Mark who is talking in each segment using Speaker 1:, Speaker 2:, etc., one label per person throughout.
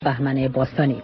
Speaker 1: بهمن باستانی.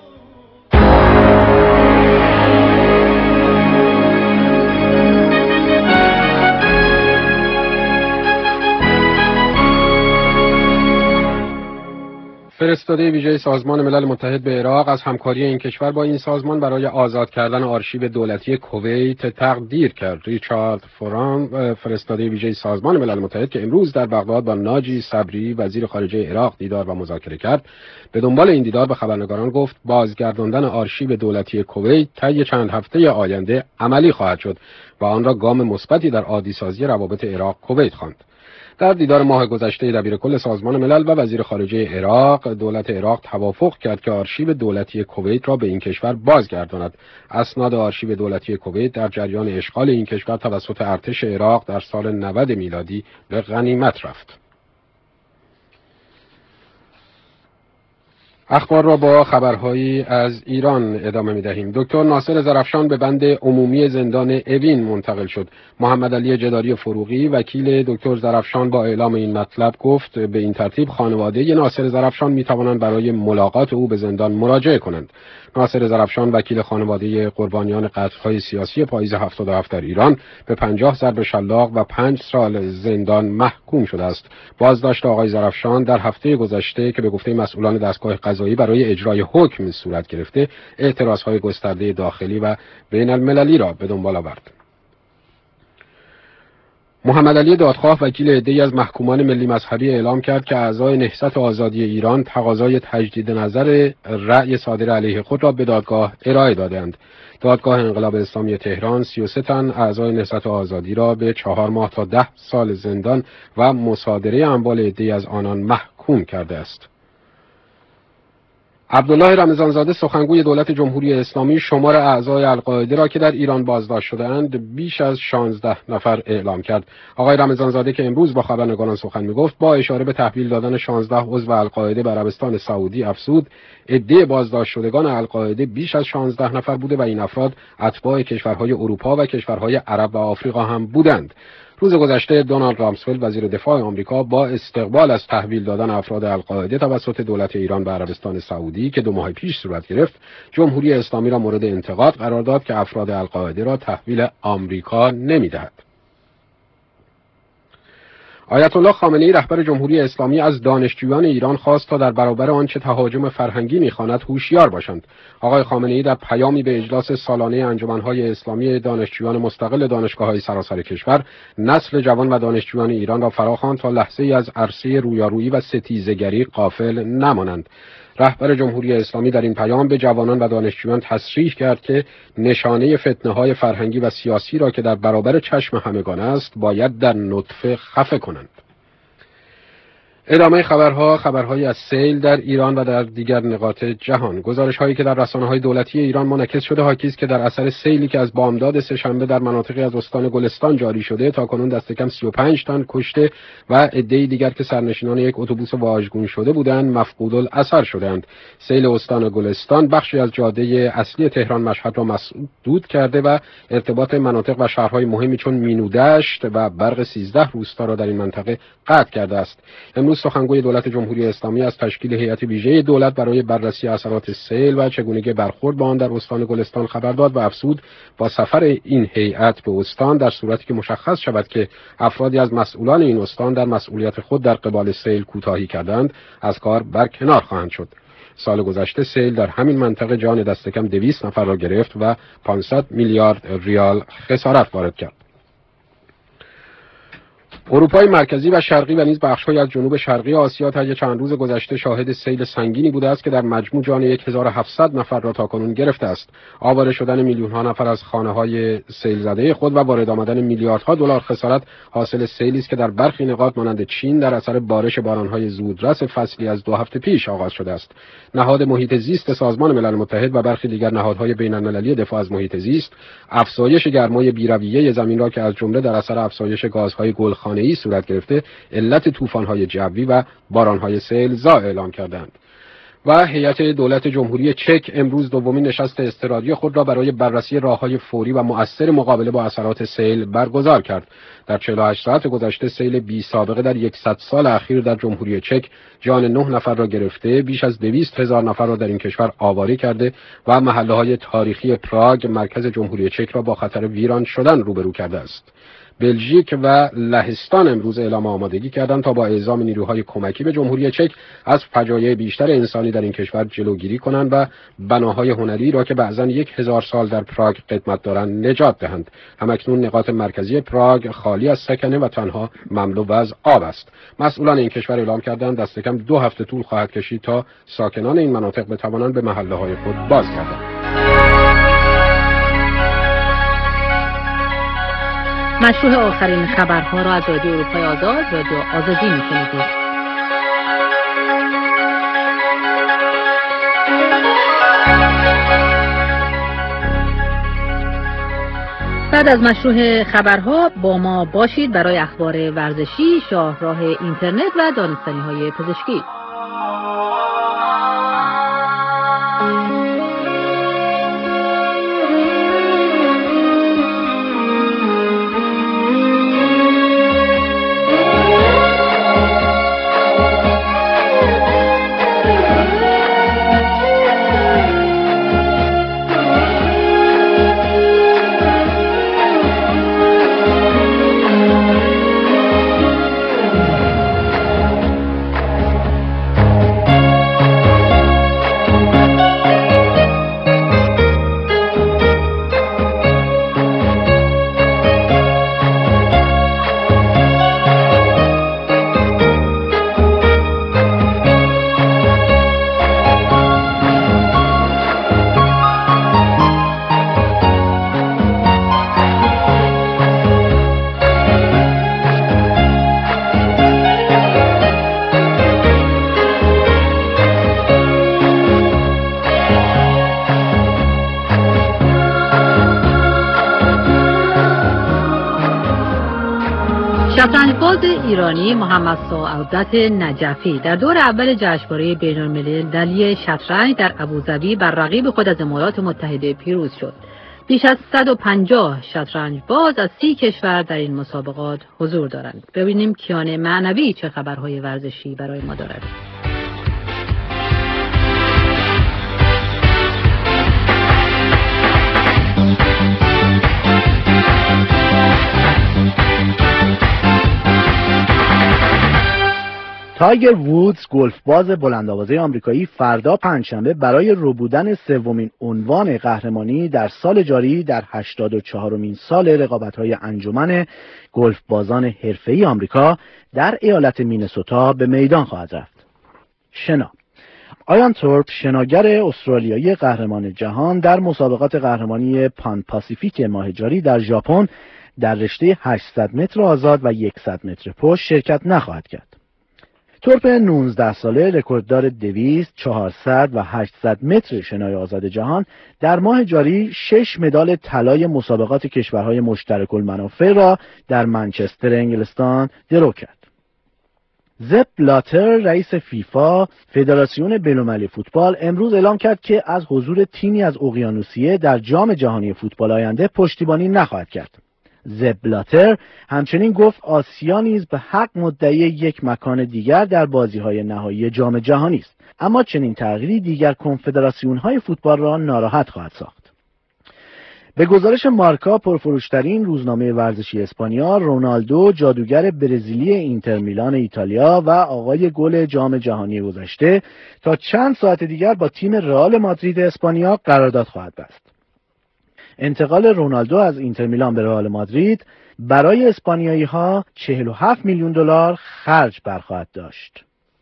Speaker 2: فرستاده ویژه سازمان ملل متحد به عراق از همکاری این کشور با این سازمان برای آزاد کردن آرشیو دولتی کویت تقدیر کرد. ریچارد فوران، فرستاده ویژه سازمان ملل متحد که امروز در بغداد با ناجی صبری وزیر خارجه عراق دیدار و مذاکره کرد، به دنبال این دیدار به خبرنگاران گفت بازگرداندن آرشیو دولتی کویت طی چند هفته آینده عملی خواهد شد و آن را گام مثبتی در عادی‌سازی روابط عراق کویت خواند. در دیدار ماه گذشته دبیرکل سازمان ملل و وزیر خارجه عراق، دولت عراق توافق کرد که آرشیو دولتی کویت را به این کشور بازگرداند. اسناد آرشیو دولتی کویت در جریان اشغال این کشور توسط ارتش عراق در سال 90 میلادی به غنیمت رفت. اخبار را با خبرهایی از ایران ادامه می‌دهیم. دکتر ناصر زرافشان به بند عمومی زندان اوین منتقل شد. محمد علی جداری فروغی وکیل دکتر زرافشان با اعلام این مطلب گفت به این ترتیب خانواده ناصر زرافشان می‌توانند برای ملاقات او به زندان مراجعه کنند. ناصر زرافشان وکیل خانواده قربانیان قتل‌های سیاسی پاییز 77 در ایران به 50 ضرب شلاق و 5 سال زندان محکوم شده است. بازداشت آقای زرافشان در هفته گذشته که به گفته مسئولان دستگاه قضایی برای اجرای حکم صورت گرفته، اعتراضهای گسترده داخلی و بین المللی را به دنبال آورد. محمد علی دادخواه وکیل عده‌ای از محکومان ملی مذهبی اعلام کرد که اعضای نهضت آزادی ایران تقاضای تجدید نظر رأی صادر علیه خود را به دادگاه ارائه دادند. دادگاه انقلاب اسلامی تهران 33 تن اعضای نهضت آزادی را به 4 ماه تا 10 سال زندان و مصادره اموال عده‌ای از آنان محکوم کرده است. عبدالله رمضانزاده سخنگوی دولت جمهوری اسلامی شمار اعضای القاعده را که در ایران بازداشت شده‌اند بیش از 16 نفر اعلام کرد. آقای رمضانزاده که امروز با خبرنگاران سخن می‌گفت با اشاره به تحویل دادن 16 عضو القاعده به عربستان سعودی افزود عده بازداشت شدگان القاعده بیش از 16 نفر بوده و این افراد اتباع کشورهای اروپا و کشورهای عرب و آفریقا هم بودند. روز گذشته دونالد رامسفلد وزیر دفاع آمریکا با استقبال از تحویل دادن افراد القاعده توسط دولت ایران به عربستان سعودی که 2 ماه پیش صورت گرفت، جمهوری اسلامی را مورد انتقاد قرار داد که افراد القاعده را تحویل آمریکا نمی‌دهد. آیت الله خامنه‌ای رهبر جمهوری اسلامی از دانشجویان ایران خواست تا در برابر آنچه تهاجم فرهنگی می‌خواند هوشیار باشند. آقای خامنه‌ای در پیامی به اجلاس سالانه انجمن‌های اسلامی دانشجویان مستقل دانشگاه‌های سراسر کشور، نسل جوان و دانشجویان ایران را فراخواند تا لحظه‌ای از عرصه رویارویی و ستیزگری غافل نمانند. رهبر جمهوری اسلامی در این پیام به جوانان و دانشجویان تصریح کرد که نشانه فتنه‌های فرهنگی و سیاسی را که در برابر چشم همگان است باید در نطفه خفه کنند. ادامه خبرهایی از سیل در ایران و در دیگر نقاط جهان. گزارش‌هایی که در رسانه‌های دولتی ایران منعکس شده حاکی است که در اثر سیلی که از بامداد سه‌شنبه در مناطقی از استان گلستان جاری شده تاکنون دست کم 35 تن کشته و عده‌ای دیگر که سرنشینان یک اتوبوس واژگون شده بودند مفقودالاثر شدند. سیل استان گلستان بخشی از جاده اصلی تهران مشهد را مسدود کرده و ارتباط مناطق و شهرهای مهمی چون مینودشت و برق 13 روستا را در این منطقه قطع کرده است. امروز سخنگوی دولت جمهوری اسلامی از تشکیل هیئت ویژه دولت برای بررسی اثرات سیل و چگونگی برخورد با آن در استان گلستان خبر داد و افزود با سفر این هیئت به استان در صورتی که مشخص شود که افرادی از مسئولان این استان در مسئولیت خود در قبال سیل کوتاهی کردند از کار برکنار خواهند شد. سال گذشته سیل در همین منطقه جان دست کم 200 نفر را گرفت و 500 میلیارد ریال خسارت وارد کرد. اروپای مرکزی و شرقی و نیز بخش‌های از جنوب شرقی آسیا طی چند روز گذشته شاهد سیل سنگینی بوده است که در مجموع جان 1700 نفر را تاکنون گرفته است. آواره شدن میلیون‌ها نفر از خانه‌های سیل زده خود و وارد آمدن میلیاردها دلار خسارت حاصل سیلی است که در برخی نقاط مانند چین در اثر بارش باران‌های زودرس فصلی از 2 هفته پیش آغاز شده است. نهاد محیط زیست سازمان ملل متحد و برخی دیگر نهادهای بین‌المللی دفاع از محیط زیست افزایش گرمای بی‌رویه زمین را که از جمله در اثر افزایش گازهای گلخانه‌ای صورت گرفته علت طوفان‌های جوی و باران‌های سیل‌زا اعلام کردند. و هیئت دولت جمهوری چک امروز دومین نشست اضطراری خود را برای بررسی راه‌های فوری و مؤثر مقابله با اثرات سیل برگزار کرد. در 48 ساعت گذشته سیل بی سابقه در 100 سال اخیر در جمهوری چک جان 9 نفر را گرفته، بیش از 200,000 نفر را در این کشور آواره کرده و محله‌های تاریخی پراگ مرکز جمهوری چک را با خطر ویران شدن روبرو کرده است. بلژیک و لهستان امروز اعلام آمادگی کردند تا با اعزام نیروهای کمکی به جمهوری چک از فجایع بیشتر انسانی در این کشور جلوگیری کنند و بناهای هنری را که بعضاً 1000 سال در پراگ قدمت دارند نجات دهند. همکنون نقاط مرکزی پراگ خالی از سکنه و تنها مملو از آب است. مسئولان این کشور اعلام کردند دست کم 2 هفته طول خواهد کشید تا ساکنان این مناطق بتوانند به محله‌های خود بازگردند.
Speaker 1: مشروع آخرین خبرها را از رادیو اروپای آزاد، رادیو آزادی می‌شنوید. بعد از مشروع خبرها با ما باشید برای اخبار ورزشی، شاهراه اینترنت و دانستنی‌های پزشکی. شطرنجباز ایرانی محمد سعادت نجفی در دور اول جشنواره بین‌المللی شطرنج در ابوظبی بر رقیب خود از امارات متحده پیروز شد. بیش از 150 شطرنجباز از 30 کشور در این مسابقات حضور دارند. ببینیم کیان معنوی چه خبرهای ورزشی برای ما دارد.
Speaker 3: تایگر وودز گلفباز بلندآوازه آمریکایی فردا پنجشنبه برای ربودن سومین عنوان قهرمانی در سال جاری در 84مین سال رقابت‌های انجمن گلفبازان حرفه‌ای آمریکا در ایالت مینسوتا به میدان خواهد رفت. شنا آیان تورپ شناگر استرالیایی قهرمان جهان در مسابقات قهرمانی پان پاسیفیک ماه جاری در ژاپن در رشته 800 متر آزاد و 100 متر پشت شرکت نخواهد کرد. تورپ 19 ساله رکورددار 200، 400 و 800 متر شنای آزاد جهان در ماه جاری 6 مدال طلای مسابقات کشورهای مشترک المنافع را در منچستر انگلستان درو کرد. زپ بلاتر رئیس فیفا فدراسیون بین‌المللی فوتبال امروز اعلام کرد که از حضور تیمی از اقیانوسیه در جام جهانی فوتبال آینده پشتیبانی نخواهد کرد. زپ بلاتر همچنین گفت آسیا نیز به حق مدعی یک مکان دیگر در بازی‌های نهایی جام جهانی است، اما چنین تغییری دیگر کنفدراسیون‌های فوتبال را ناراحت خواهد ساخت. به گزارش مارکا پرفروشترین روزنامه ورزشی اسپانیا، رونالدو جادوگر برزیلی اینتر میلان ایتالیا و آقای گل جام جهانی گذشته تا چند ساعت دیگر با تیم رئال مادرید اسپانیا قرارداد خواهد بست. انتقال رونالدو از اینتر میلان به رئال مادرید برای اسپانیایی‌ها 47 میلیون دلار خرج برخواهد داشت.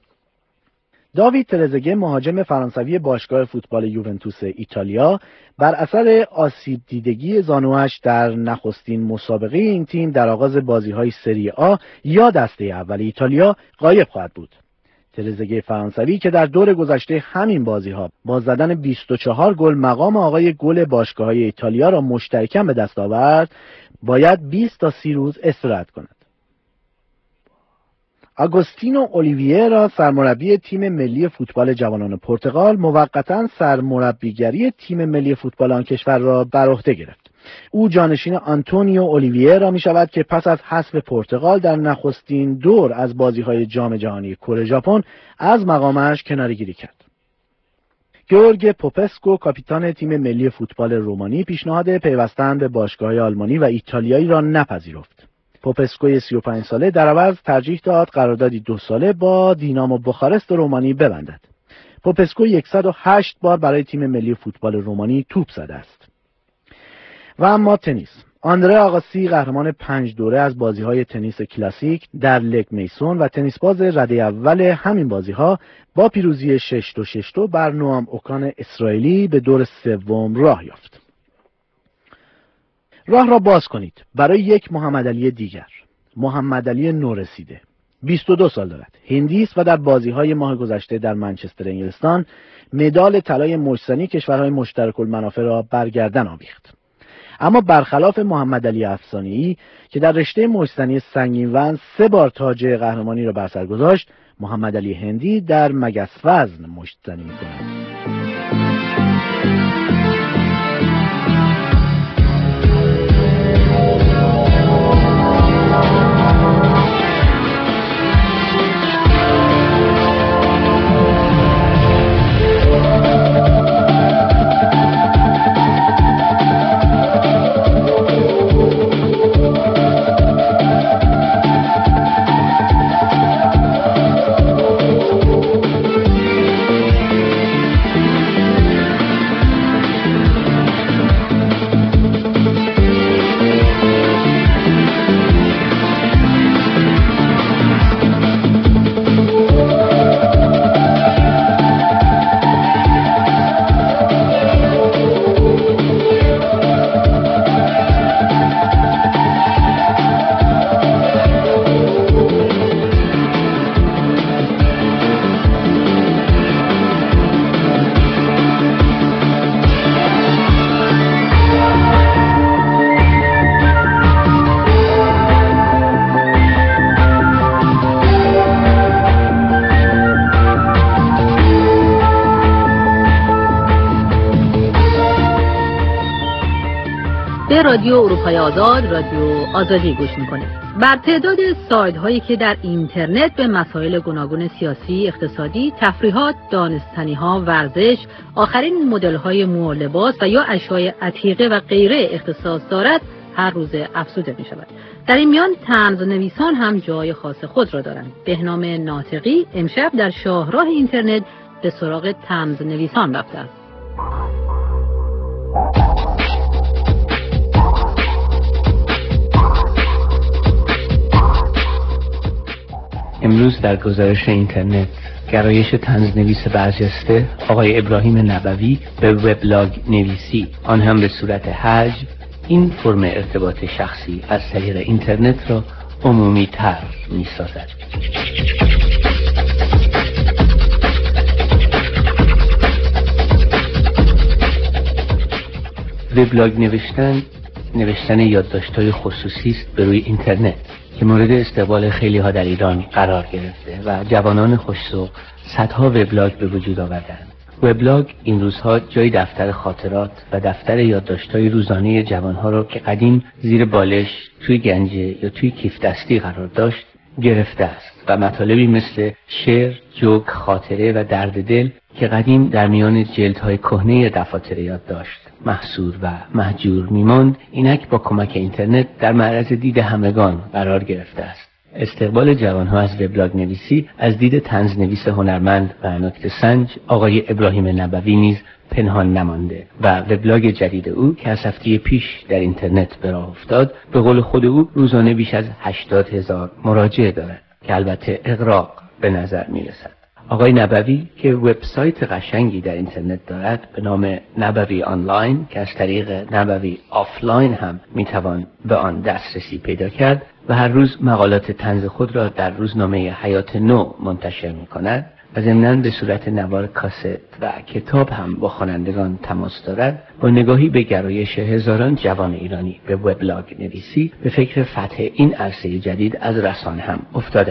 Speaker 3: داوید ترزگه مهاجم فرانسوی باشگاه فوتبال یوونتوس ایتالیا بر اثر آسیب دیدگی زانوش در نخستین مسابقه این تیم در آغاز بازی‌های سری آ یا دسته اول ایتالیا غایب خواهد بود. ترزگه فرانسوی که در دور گذشته همین بازی‌ها با زدن 24 گل مقام آقای گل باشگاه‌های ایتالیا را مشترکاً به دست آورد، باید 20 تا 30 روز استراحت کند. آگوستینو اولیویرا سرمربی تیم ملی فوتبال جوانان پرتغال موقتا سرمربیگری تیم ملی فوتبال آن کشور را بر عهده گرفت. او جانشین آنتونیو اولیویرا می شود که پس از حذف پرتغال در نخستین دور از بازی‌های جام جهانی کره ژاپن از مقامش کناره‌گیری کرد. گیورگ پوپسکو کاپیتان تیم ملی فوتبال رومانی پیشنهاد پیوستن به باشگاه‌های آلمانی و ایتالیایی را نپذیرفت. پوپسکوی 35 ساله در عوض ترجیح داد قراردادی 2 ساله با دینامو بخارست رومانی ببندد. پوپسکو 108 بار برای تیم ملی فوتبال رومانی توپ زده است. و اما تنیس. آندره آگاسی قهرمان 5 دوره از بازی‌های تنیس کلاسیک در لگ میسون و تنیس باز رده اول همین بازی‌ها با پیروزی 6-2 6-2 بر نوام اوکان اسرائیلی به دور سوم راه یافت. راه را باز کنید برای یک محمد علی دیگر. محمد علی نورسیده 22 سال دارد، هندی است و در بازی‌های ماه گذشته در منچستر انگلستان مدال طلای مجزی کشورهای مشترک المنافع را بر گردن آویخت. اما برخلاف محمد علی افسانه‌ای که در رشته مجزی سنگین‌وزن 3 بار تاج قهرمانی را بر سر گذاشت، محمد علی هندی در مگس وزن مجزی می‌کند.
Speaker 1: به رادیو اروپای آزاد، رادیو آزادی گوش میکنید. بر تعداد سایت هایی که در اینترنت به مسائل گوناگون سیاسی، اقتصادی، تفریحات، دانستنی ها، ورزش، آخرین مدل های مو و لباس و یا اشیاء عتیقه و غیره اختصاص دارد، هر روز افزوده می شود. در این میان طنز نویسان هم جای خاص خود را دارند. بهنام ناطقی امشب در شاهراه اینترنت به سراغ طنز نویسان رفته است.
Speaker 4: امروز در گزارش اینترنت گرایش طنزنویس برجسته آقای ابراهیم نبوی به وبلاگ نویسی، آن هم به صورت حجم، این فرم ارتباط شخصی از طریق اینترنت را عمومی تر می سازد. وبلاگ نوشتن یادداشت‌های خصوصی است به روی اینترنت که مورد استقبال خیلی ها در ایران قرار گرفته و جوانان خوش‌ذوق صدها وبلاگ به وجود آوردند. وبلاگ این روزها جای دفتر خاطرات و دفتر یادداشت‌های روزانه جوانها را که قدیم زیر بالش، توی گنجه یا توی کیف دستی قرار داشت گرفته است و مطالبی مثل شعر، جوک، خاطره و درد دل که قدیم در میان جلدهای کهنه دفاتر یادداشت محصور و مهجور میماند، اینک با کمک اینترنت در معرض دید همگان قرار گرفته است. استقبال جوانها از وبلاگ نویسی از دید طنزنویس هنرمند و نکته سنج آقای ابراهیم نبوی نیز پنهان نمانده و وبلاگ جدید او که از هفته پیش در اینترنت به راه افتاد، به قول خود او روزانه بیش از 80,000 مراجعه دارد که البته اغراق به نظر میرسد. آقای نبوی که وبسایت قشنگی در اینترنت دارد به نام نبوی آنلاین که از طریق نبوی آفلاین هم میتوان به آن دسترسی پیدا کرد و هر روز مقالات طنز خود را در روزنامه حیات نو منتشر میکند و ضمناً به صورت نوار کاست و کتاب هم با خوانندگان تماس دارد، با نگاهی به گرایش هزاران جوان ایرانی به وبلاگ نویسی به فکر فتح این عرصه جدید از رسانه هم افتاده است.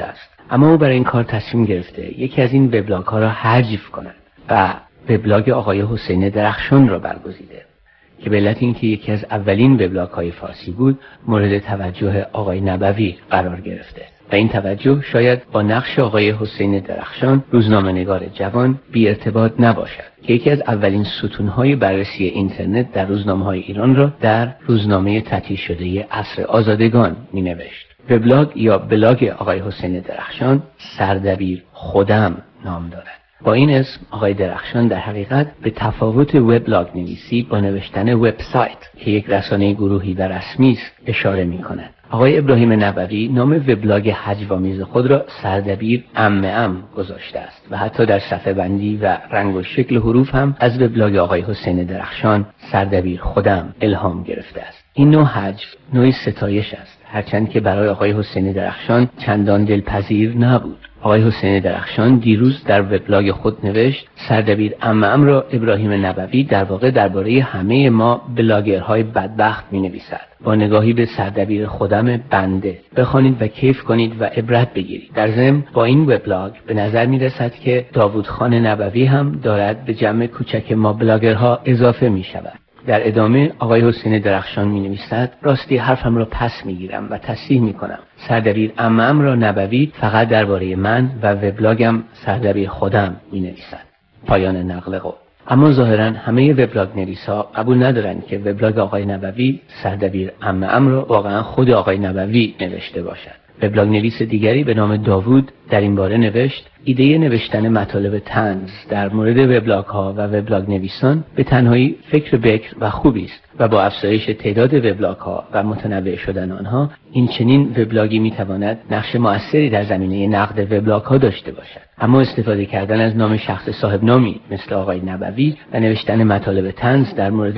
Speaker 4: اما او برای این کار تصمیم گرفته یکی از این وبلاگ ها را حذف کند و وبلاگ آقای حسین درخشان را برگزیده که به علت اینکه یکی از اولین وبلاگ های فارسی بود مورد توجه آقای نبوی قرار گرفته و این توجه شاید با نقش آقای حسین درخشان روزنامه‌نگار جوان بی ارتباط نباشد که یکی از اولین ستون‌های بررسی اینترنت در روزنامه‌های ایران را در روزنامه تعطیل شده عصر آزادگان می‌نوشت. وبلاگ یا بلاگ آقای حسین درخشان سردبیر خودم نام دارد. با این اسم آقای درخشان در حقیقت به تفاوت وبلاگ نویسی با نوشتن وبسایت که یک رسانه گروهی و رسمی است اشاره می‌کند. آقای ابراهیم نبوی نام وبلاگ هجوآمیز خود را سردبیر عمم گذاشته است و حتی در صفحه بندی و رنگ و شکل حروف هم از وبلاگ آقای حسین درخشان سردبیر خودم الهام گرفته است. این نوع حجو نوعی ستایش است، هرچند که برای آقای حسین درخشان چندان دلپذیر نبود. آقای حسین درخشان دیروز در وبلاگ خود نوشت سردبیر عمم را ابراهیم نبوی در واقع درباره همه ما بلاگرهای بدبخت می‌نویسد. با نگاهی به سردبیر خودم بنده بخوانید و کیف کنید و عبرت بگیرید. در ضمن با این وبلاگ به نظر می‌رسد که داوود خان نبوی هم دارد به جمع کوچک ما بلاگرها اضافه می‌شود. در ادامه آقای حسین درخشان می‌نویسد راستی حرفم را پس می‌گیرم و تصحیح می‌کنم. سردبیر عمم را نبوی فقط درباره من و وبلاگم سردبیر خودم می‌نویسد. پایان نقل قول. اما ظاهراً همه وبلاگ نویس‌ها قبول ندارند که وبلاگ آقای نبوی سردبیر عمم را واقعاً خود آقای نبوی نوشته باشد. وبلاگ نویس دیگری به نام داوود در این باره نوشت ایده نوشتن مطالب طنز در مورد وبلاگ ها و وبلاگ نویسان به تنهایی فکر بکر و خوبی است و با افزایش تعداد وبلاگ ها و متنوع شدن آنها این چنین وبلاگی میتواند نقش مؤثری در زمینه نقد وبلاگ ها داشته باشد. اما استفاده کردن از نام شخص صاحب نامی مثل آقای نبوی و نوشتن مطالب طنز در مورد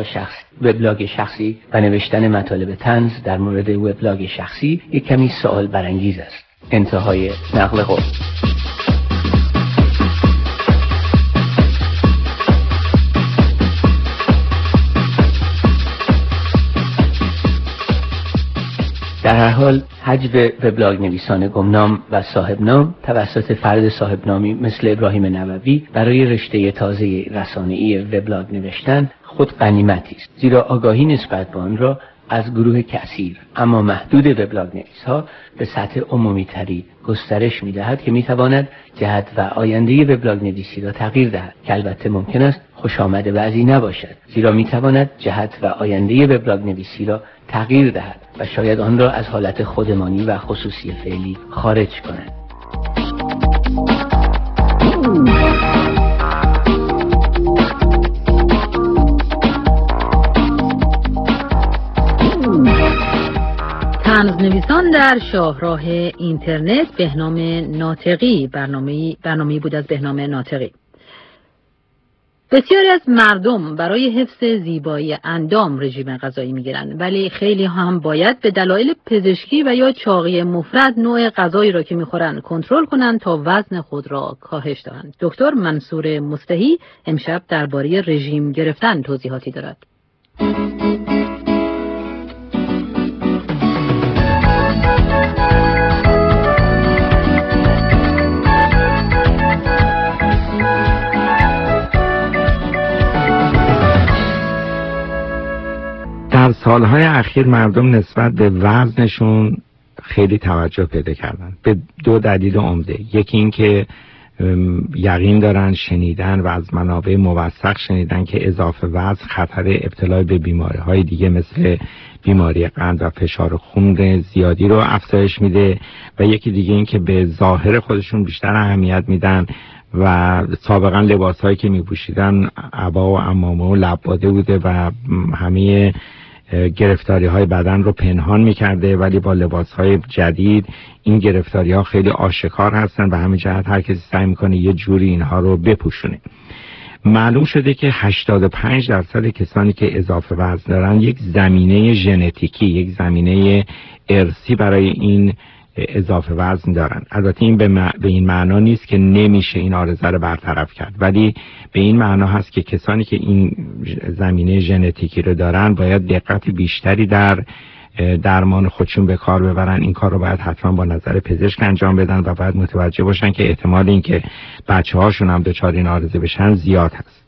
Speaker 4: وبلاگ شخصی و نوشتن مطالب طنز در مورد وبلاگ شخصی یک کمی سوال برانگیز است. انتهای نقل قول. در هر حال حجو وبلاگ نویسان گمنام و صاحب نام توسط فرد صاحب نامی مثل ابراهیم نبوی برای رشته تازه رسانه‌ای وبلاگ نوشتن خود غنیمتی است، زیرا آگاهی نسبت به آن را از گروه کثیر اما محدود وبلاگ نویس‌ها به سطح عمومی تری گسترش می‌دهد که می‌تواند جهت و آینده وبلاگ نویسی را تغییر دهد که البته ممکن است خوش آمد بعضی نباشد، زیرا می‌تواند جهت و آینده وبلاگ نویسی را تغییر دهد و شاید آن را از حالت خودمانی و خصوصی فعلی خارج کند.
Speaker 1: طنزنویسان در شاهراه اینترنت بهنام ناطقی برنامه‌ای بود از بهنام ناطقی. بسیاری از مردم برای حفظ زیبایی اندام رژیم غذایی میگیرند، ولی خیلی هم باید به دلایل پزشکی و یا چاقی مفرط نوع غذایی را که میخورند کنترل کنند تا وزن خود را کاهش دهند. دکتر منصور مستحی امشب درباره رژیم گرفتن توضیحاتی دارد.
Speaker 5: در سالهای اخیر مردم نسبت به وزنشون خیلی توجه پیدا کردن به دو دلیل عمده. یکی این که یقین دارن شنیدن و از منابع موثق شنیدن که اضافه وزن خطر ابتلا به بیماری‌های دیگه مثل بیماری قند و فشار خون زیادی رو افزایش میده و یکی دیگه این که به ظاهر خودشون بیشتر اهمیت میدن و سابقا لباسهایی که میپوشیدن عبا و عمامه و لباده بوده و همه گرفتاری های بدن رو پنهان میکرده، ولی با لباس های جدید این گرفتاری ها خیلی آشکار هستن و همین جهت هر کسی سعی میکنه یه جوری اینها رو بپوشونه. معلوم شده که 85% کسانی که اضافه وزن دارن یک زمینه ژنتیکی، یک زمینه ارثی برای این اضافه وزن دارن. البته این به این معنا نیست که نمیشه این عارضه رو برطرف کرد، ولی به این معنا هست که کسانی که این زمینه ژنتیکی رو دارن باید دقت بیشتری در درمان خودشون به کار ببرن، این کار رو باید حتما با نظر پزشک انجام بدن و باید متوجه باشن که احتمال اینکه بچه‌هاشون هم دچار این عارضه بشن زیاد هست.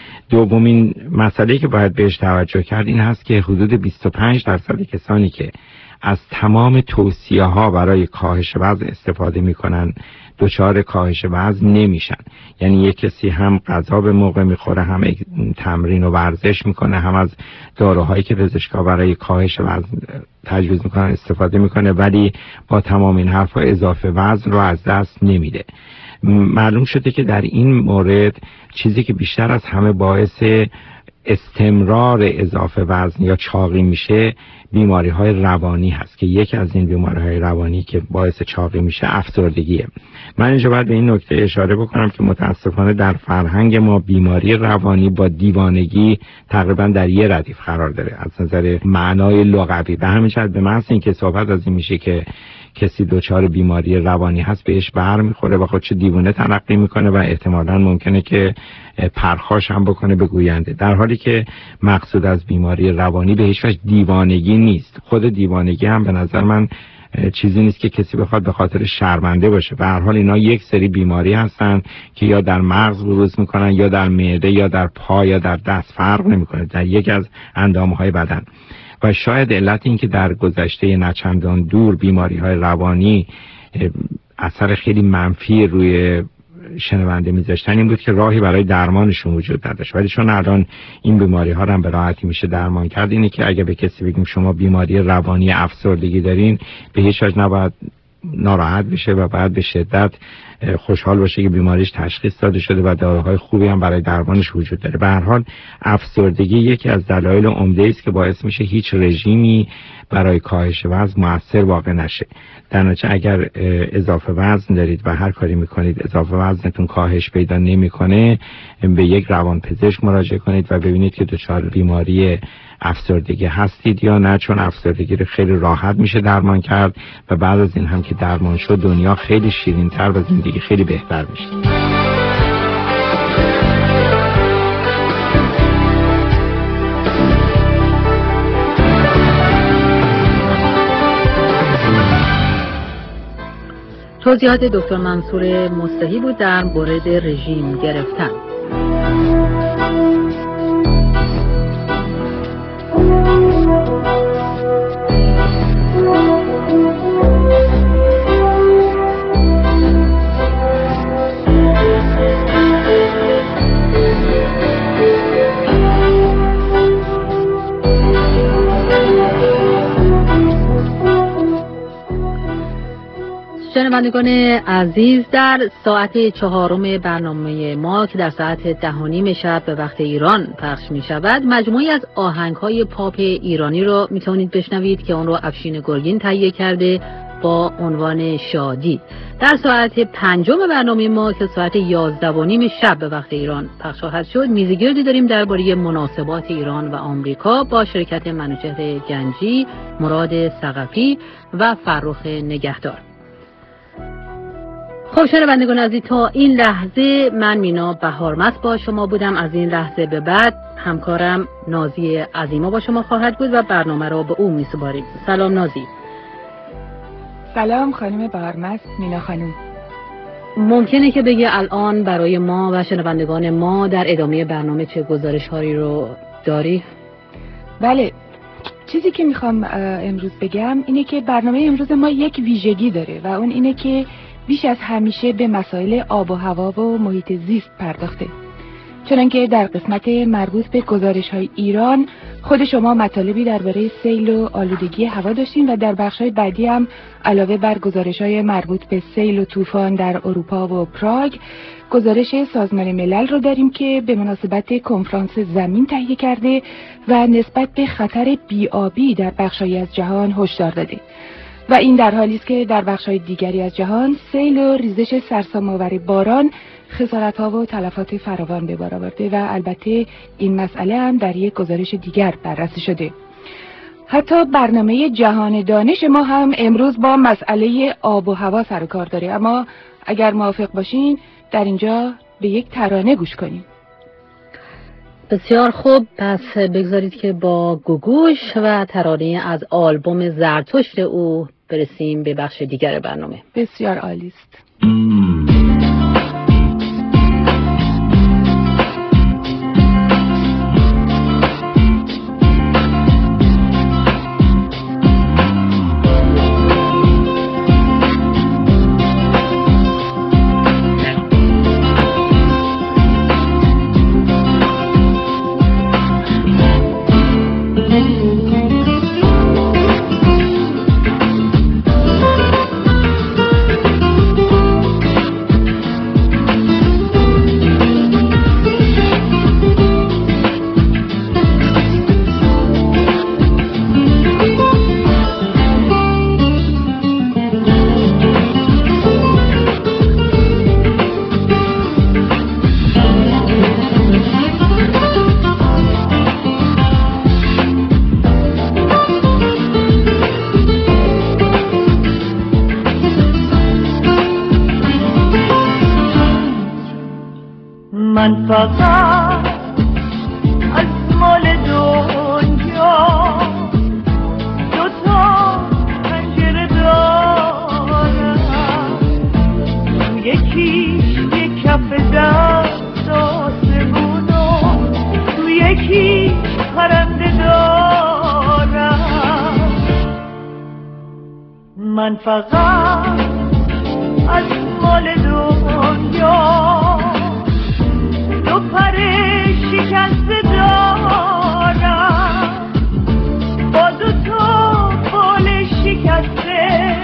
Speaker 5: دومین مسئله که باید بهش توجه کرد این هست که حدود 25% کسانی که از تمام توصیه‌ها برای کاهش وزن استفاده می‌کنن دچار کاهش وزن نمیشن. یعنی یک کسی هم غذا به موقع میخوره، هم تمرین و ورزش میکنه، هم از داروهایی که پزشکا برای کاهش وزن تجویز میکنن استفاده میکنه، ولی با تمام این حرفا اضافه وزن رو از دست نمیده. معلوم شده که در این مورد چیزی که بیشتر از همه باعث استمرار اضافه وزن یا چاقی میشه بیماری‌های روانی هست که یکی از این بیماری‌های روانی که باعث چاقی میشه افسردگیه. من اینجا باید به این نکته اشاره بکنم که متاسفانه در فرهنگ ما بیماری روانی با دیوانگی تقریبا در یه ردیف قرار داره از نظر معنای لغوی. به همین جهت به محض اینکه صحبت از این میشه که کسی دچار بیماری روانی هست بهش بر میخوره و خودش دیوانه تلقی میکنه و احتمالاً ممکنه که پرخاش هم بکنه به گوینده، در حالی که مقصود از بیماری روانی به هیچ وجه دیوانگی نیست. خود دیوانگی هم به نظر من چیزی نیست که کسی بخواد به خاطر شرمنده باشه. به هر حال اینا یک سری بیماری هستن که یا در مغز بروز میکنن یا در معده یا در پا یا در دست، فرق نمیکنه، در یک از اندامهای بدن. و شاید علت این که در گذشته نچندان دور بیماری‌های روانی اثر خیلی منفی روی شنونده میذاشتن این بود که راهی برای درمانشون وجود نداشت، ولی چون الان این بیماری‌ها رو هم به راحتی میشه درمان کرد، اینه که اگه به کسی بگیم شما بیماری روانی افسردگی دارین به هیچ وجه نباید ناراحت بشه و باید به شدت خوشحال باشه که بیماریش تشخیص داده شده و داروهای خوبی هم برای درمانش وجود داره. به هر حال افسردگی یکی از دلایل عمده است که باعث میشه هیچ رژیمی برای کاهش وزن مؤثر واقع نشه. در نتیجه اگر اضافه وزن دارید و هر کاری میکنید اضافه وزنتون کاهش پیدا نمیکنه، به یک روانپزشک مراجعه کنید و ببینید که دچار بیماری افسردگی هستید یا نه، چون افسردگی رو خیلی راحت میشه درمان کرد و بعد از این هم که درمان شد دنیا خیلی شیرین‌تر و زندگی خیلی بهتر میشه.
Speaker 1: توضیحات دکتر منصور مصلحی بود در مورد رژیم گرفتن. شنوندگان عزیز، در ساعت 4 برنامه ما که در ساعت 10:30 شب به وقت ایران پخش می شود، مجموعی از آهنگ‌های پاپ ایرانی رو میتونید بشنوید که اون رو افشین گرگین تهیه کرده با عنوان شادی. در ساعت 5 برنامه ما که ساعت 11:30 شب به وقت ایران پخش خواهد شد، میزگردی داریم درباره مناسبات ایران و آمریکا با شرکت منوچهر گنجی، مراد ثقفی و فرخ نگهدار. خب شنوندگان عزیز، تا این لحظه من مینا بهارمست با شما بودم. از این لحظه به بعد همکارم نازی عظیما با شما خواهد بود و برنامه را به او میسپاریم. سلام نازی.
Speaker 6: سلام خانم بهارمست، مینا خانم.
Speaker 1: ممکنه که بگی الان برای ما و شنوندگان ما در ادامه برنامه چه گزارش‌هایی رو داری؟
Speaker 6: بله، چیزی که میخوام امروز بگم اینه که برنامه امروز ما یک ویژگی داره و اون اینه که بیش از همیشه به مسائل آب و هوا و محیط زیست پرداخته. چنانکه در قسمت مربوط به گزارش‌های ایران خود شما مطالبی درباره سیل و آلودگی هوا داشتین و در بخش‌های بعدی هم علاوه بر گزارش‌های مربوط به سیل و طوفان در اروپا و پراگ، گزارش سازمان ملل رو داریم که به مناسبت کنفرانس زمین تهیه کرده و نسبت به خطر بی‌آبی در بخش‌هایی از جهان هشدار داده. و این در حالی است که در بخش‌های دیگری از جهان سیل و ریزش سرسام‌آور باران خسارت‌ها و تلفات فراوان به بار آورده و البته این مسئله هم در یک گزارش دیگر بررسی شده. حتی برنامه جهان دانش ما هم امروز با مسئله آب و هوا سر و کار داره، اما اگر موافق باشین در اینجا به یک ترانه گوش کنیم.
Speaker 1: بسیار خوب، پس بگذارید که با گوگوش و ترانه از آلبوم زرتشت او برسیم به بخش دیگر برنامه.
Speaker 6: بسیار عالی است.
Speaker 7: من فقط از مال دنیا دوتا پنجره دارم، یکیش یک کف دست آسمون و تو یکیش پرنده دارم. من فقط از مال دنیا دو پر شکسته دارم، با دو تا بال شکسته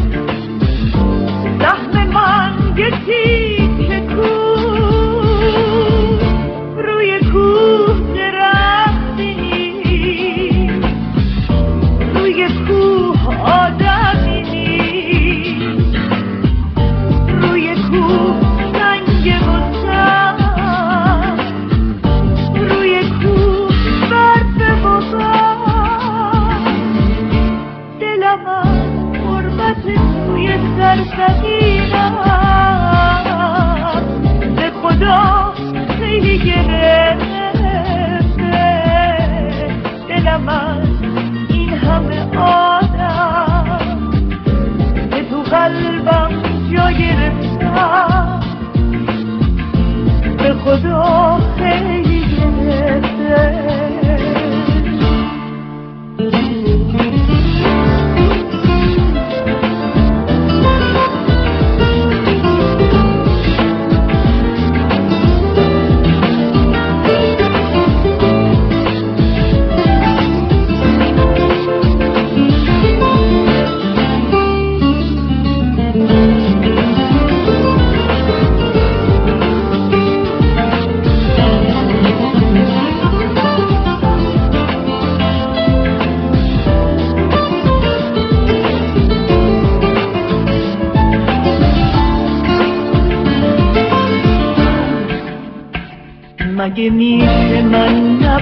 Speaker 7: زخم من یه تیکه کوه روی کوه درختی نیست، روی کوه آدمی نیست، روی کوه سنگ بزرگ، روی کوه برف بزرگ. دلم از غربت توی سرزمینم به خدا خیلی گرفته، دلم از این همه آدم که تو قلبم جا گرفتم به خدا خیلی گرفته. مگه میشه من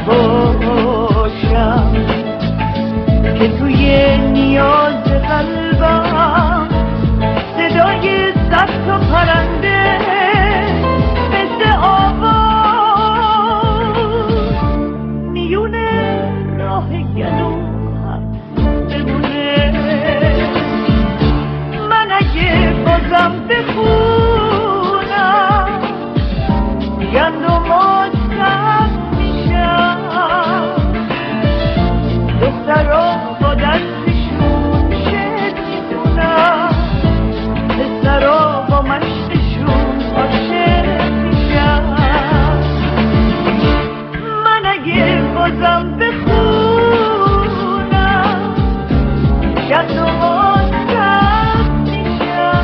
Speaker 7: نباشم که توی نیاز قلبم صدای صد تا پرنده مثل آواز میونه راه گلوم بمونه. من اگه بازم بخونم گندم آسم میشم، دخترها با دستشون شعر میخونم، پسرها با مشتشون عاشق میشم. من اگه بازم بخونم گندم آسم میشم،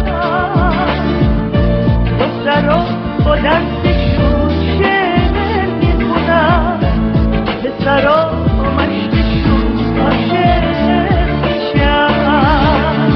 Speaker 7: دخترها با دستشون شعر میخونم، پسرها با مشتشون عاشق میشم.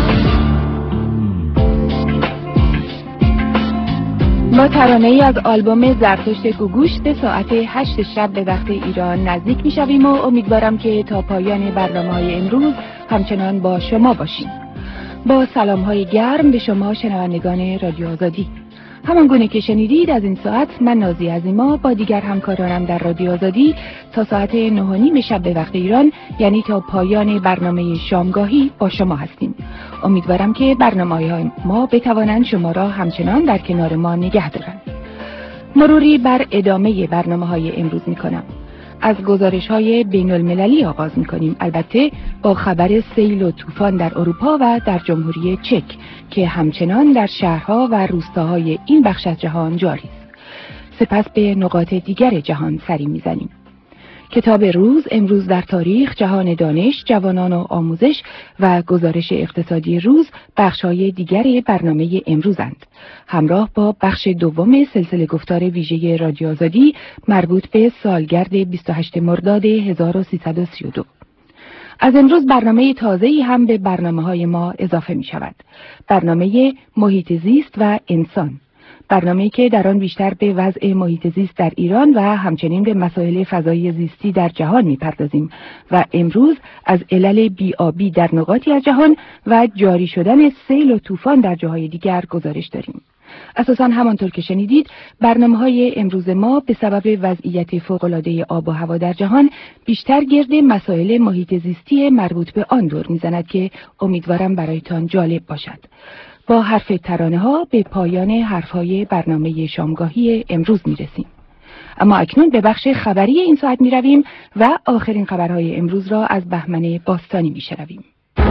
Speaker 6: ما ترانه ای از آلبوم زرتشت گوگوش به ساعت 8 شب به وقت ایران نزدیک میشویم و امیدوارم که تا پایان برنامه‌های امروز همچنان با شما باشیم. با سلام‌های گرم به شما شنوندگان رادیو آزادی. همان گونه که شنیدید از این ساعت من نازی عظیما با دیگر همکارانم در رادیو آزادی تا ساعت 9:30 شب به وقت ایران، یعنی تا پایان برنامه شامگاهی با شما هستیم. امیدوارم که برنامه‌های ما بتوانند شما را همچنان در کنار ما نگه دارند. مروری بر ادامه برنامه‌های امروز می‌کنم. از گزارش‌های بین‌المللی آغاز می‌کنیم، البته با خبر سیل و طوفان در اروپا و در جمهوری چک که همچنان در شهرها و روستاهای این بخش از جهان جاری است. سپس به نقاط دیگر جهان سری می‌زنیم. کتاب روز، امروز در تاریخ، جهان دانش، جوانان و آموزش و گزارش اقتصادی روز بخش‌های دیگر برنامه امروزند. همراه با بخش دوم سلسله گفتار ویژه رادیو آزادی مربوط به سالگرد 28 مرداد 1332. از امروز برنامه تازه‌ای هم به برنامه‌های ما اضافه می‌شود. برنامه محیط زیست و انسان. برنامه‌ای که در آن بیشتر به وضع محیط زیست در ایران و همچنین به مسائل فضایی زیستی در جهان می‌پردازیم و امروز از علل بی‌آبی در نقاطی از جهان و جاری شدن سیل و طوفان در جاهای دیگر گزارش داریم. اساساً همانطور که شنیدید برنامه‌های امروز ما به سبب وضعیت فوق‌العاده آب و هوا در جهان بیشتر گرد مسائل محیط زیستی مربوط به آن دور می‌زند که امیدوارم برایتان جالب باشد. با حرف ترانه‌ها به پایان حرف‌های برنامه شامگاهی امروز می‌رسیم. اما اکنون به بخش خبری این ساعت می‌رویم و آخرین خبرهای امروز را از بهمن باستانی می‌شنویم.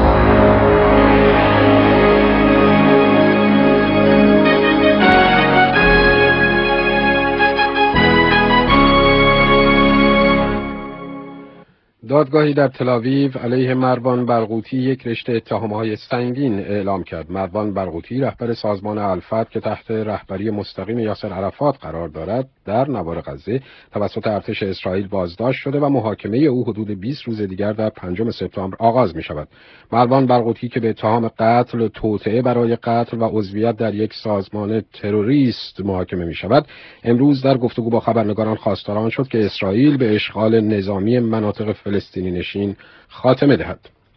Speaker 2: دادگاهی در تل‌آویو علیه مروان برغوثی یک رشته اتهام‌های سنگین اعلام کرد. مروان برغوثی رهبر سازمان الفتح که تحت رهبری مستقیم یاسر عرفات قرار دارد در نوار غزه توسط ارتش اسرائیل بازداشت شده و محاکمه او حدود 20 روز دیگر در 5 سپتامبر آغاز می‌شود. مروان برغوثی که به اتهام قتل، توطئه برای قتل و عضویت در یک سازمان تروریست محاکمه می‌شود، امروز در گفتگو با خبرنگاران خواستار آن شد که اسرائیل به اشغال نظامی مناطق فلسطینی نشین خاتمه دهد.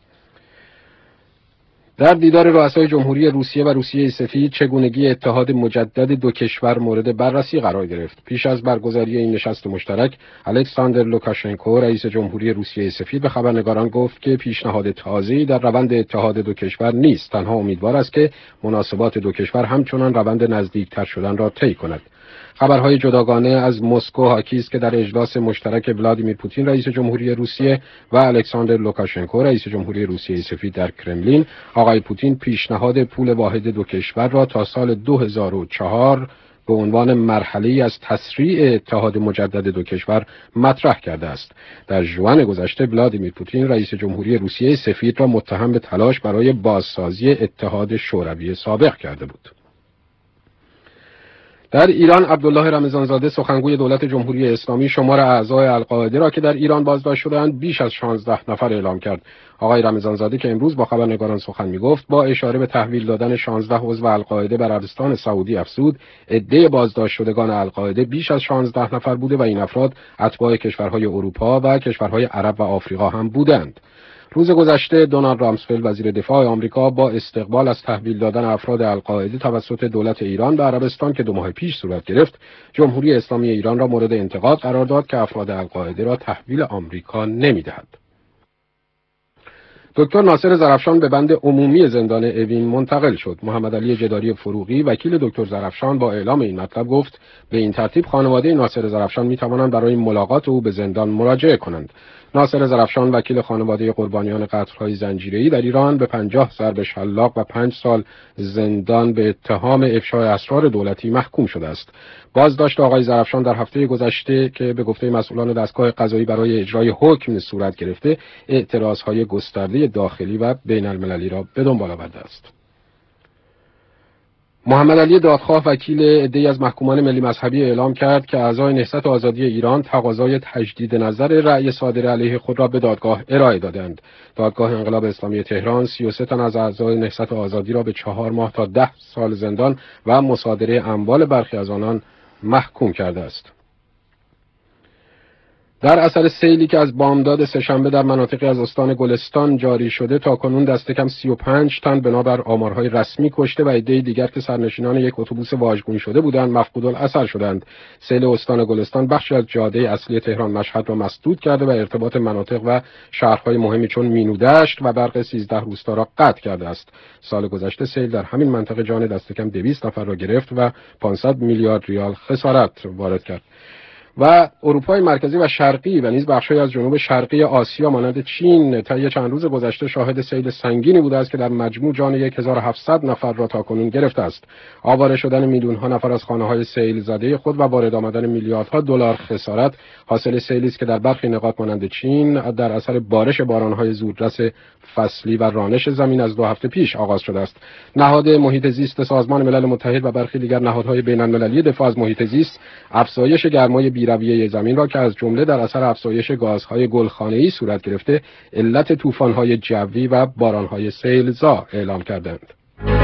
Speaker 2: در دیدار رؤسای جمهوری روسیه و روسیه سفید چگونگی اتحاد مجدد دو کشور مورد بررسی قرار گرفت. پیش از برگزاری این نشست مشترک، الکساندر لوکاشنکو رئیس جمهوری روسیه سفید به خبرنگاران گفت که پیشنهاد تازه‌ای در روند اتحاد دو کشور نیست، تنها امیدوار است که مناسبات دو کشور همچنان روند نزدیکتر شدن را طی کند. خبرهای جداگانه از مسکو حاکی است که در اجلاس مشترک ولادیمیر پوتین رئیس جمهوری روسیه و الکساندر لوکاشنکو رئیس جمهوری روسیه سفید در کرملین، آقای پوتین پیشنهاد پول واحد دو کشور را تا سال 2004 به عنوان مرحله‌ای از تسریع اتحاد مجدد دو کشور مطرح کرده است. در ژوئن گذشته ولادیمیر پوتین رئیس جمهوری روسیه سفید را متهم به تلاش برای بازسازی اتحاد شوروی سابق کرده بود. در ایران عبدالله رمضانزاده سخنگوی دولت جمهوری اسلامی شمار اعضای القاعده را که در ایران بازداشت شده‌اند بیش از 16 نفر اعلام کرد. آقای رمضانزاده که امروز با خبرنگاران سخن می‌گفت با اشاره به تحویل دادن 16 عضو القاعده به عربستان سعودی افزود عده بازداشت شدگان القاعده بیش از 16 نفر بوده و این افراد اتباع کشورهای اروپا و کشورهای عرب و آفریقا هم بودند. روز گذشته دونالد رامسفلد وزیر دفاع آمریکا با استقبال از تحویل دادن افراد القاعده توسط دولت ایران به عربستان که 2 ماه پیش صورت گرفت، جمهوری اسلامی ایران را مورد انتقاد قرار داد که افراد القاعده را تحویل آمریکا نمی‌دهد. دکتر ناصر زرافشان به بند عمومی زندان اوین منتقل شد. محمد علی جداری فروغی وکیل دکتر زرافشان با اعلام این مطلب گفت به این ترتیب خانواده ناصر زرافشان می توانند برای ملاقات او به زندان مراجعه کنند. ناصر زرافشان وکیل خانواده قربانیان قتل‌های زنجیره‌ای در ایران به 50 ضرب شلاق و 5 سال زندان به اتهام افشای اسرار دولتی محکوم شده است. بازداشت آقای زرافشان در هفته گذشته که به گفته مسئولان دستگاه قضایی برای اجرای حکم صورت گرفته، اعتراضهای گسترده داخلی و بین المللی را به دنبال آورده است. محمد علی دادخواه وکیل عده‌ای از محکومان ملی مذهبی اعلام کرد که اعضای نهضت آزادی ایران تقاضای تجدید نظر رأی صادر علیه خود را به دادگاه ارائه دادند. دادگاه انقلاب اسلامی تهران 33 تن از اعضای نهضت آزادی را به 4 ماه تا 10 سال زندان و مصادره اموال برخی از آنان محکوم کرده است. در اثر سیلی که از بامداد سه‌شنبه در مناطقی از استان گلستان جاری شده تاکنون دست کم 35 تن بنابر آمارهای رسمی کشته و عده‌ای دیگر که سرنشینان یک اتوبوس واژگون شده بودند مفقودالاثر شدند. سیل استان گلستان بخشی از جاده اصلی تهران مشهد را مسدود کرده و ارتباط مناطق و شهرهای مهمی چون مینودشت و برق 13 روستا را قطع کرده است. سال گذشته سیل در همین منطقه جان دست کم 200 نفر را گرفت و 500 میلیارد ریال خسارت وارد کرد. و اروپای مرکزی و شرقی و نیز بخش‌هایی از جنوب شرقی آسیا مانند چین طی چند روز گذشته شاهد سیل سنگینی بوده است که در مجموع جان 1700 نفر را تاکنون گرفته است. آواره شدن میلیون‌ها نفر از خانه‌های سیل زده خود و وارد آمدن میلیاردها دلار خسارت حاصل سیلی است که در برخی نقاط مانند چین در اثر بارش باران‌های زودرس فصلی و رانش زمین از 2 هفته پیش آغاز شده است. نهاد محیط زیست سازمان ملل متحد و برخی دیگر نهادهای بین‌المللی دفاع از محیط زیست افزایش گرمای بی‌رویه زمین را که از جمله در اثر افزایش گازهای گلخانه‌ای صورت گرفته علت طوفان‌های جوی و باران‌های سیلزا اعلام کردند.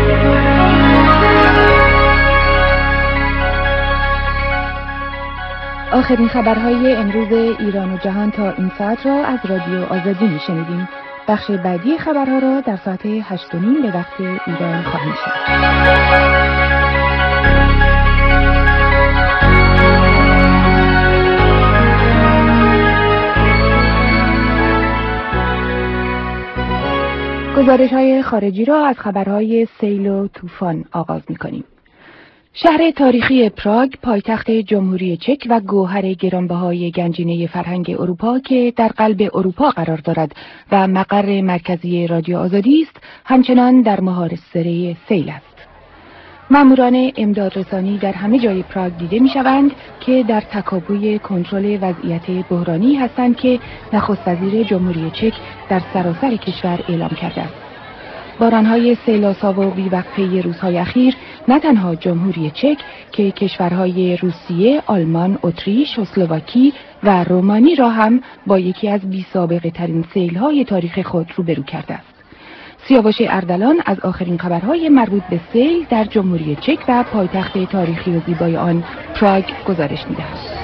Speaker 6: آخرین خبرهای امروز ایران و جهان تا این ساعت را از رادیو آزادی می‌شنیدیم. بخش بعدی خبرها را در ساعت 8:30 به وقت ایران خواهیم شنید. گزارش‌های خارجی را از خبرهای سیل و طوفان آغاز می‌کنیم. شهر تاریخی پراگ پایتخت جمهوری چک و گوهر گرانبهای گنجینه فرهنگ اروپا که در قلب اروپا قرار دارد و مقر مرکزی رادیو آزادی است، همچنان در محاصره سیل است. ماموران امدادرسانی در همه جای پراگ دیده می‌شوند که در تکاپوی کنترل وضعیت بحرانی هستند که نخست وزیر جمهوری چک در سراسر کشور اعلام کرده است. باران‌های سیل‌آسا و بی‌وقفه روزهای اخیر نه تنها جمهوری چک که کشورهای روسیه، آلمان، اتریش، اسلواکی و رومانی را هم با یکی از بی‌سابقه ترین سیل‌های تاریخ خود روبرو کرده است. سیاوش اردلان از آخرین خبرهای مربوط به سیل در جمهوری چک و پایتخت تاریخی و زیبای آن پراگ گزارش می‌دهد.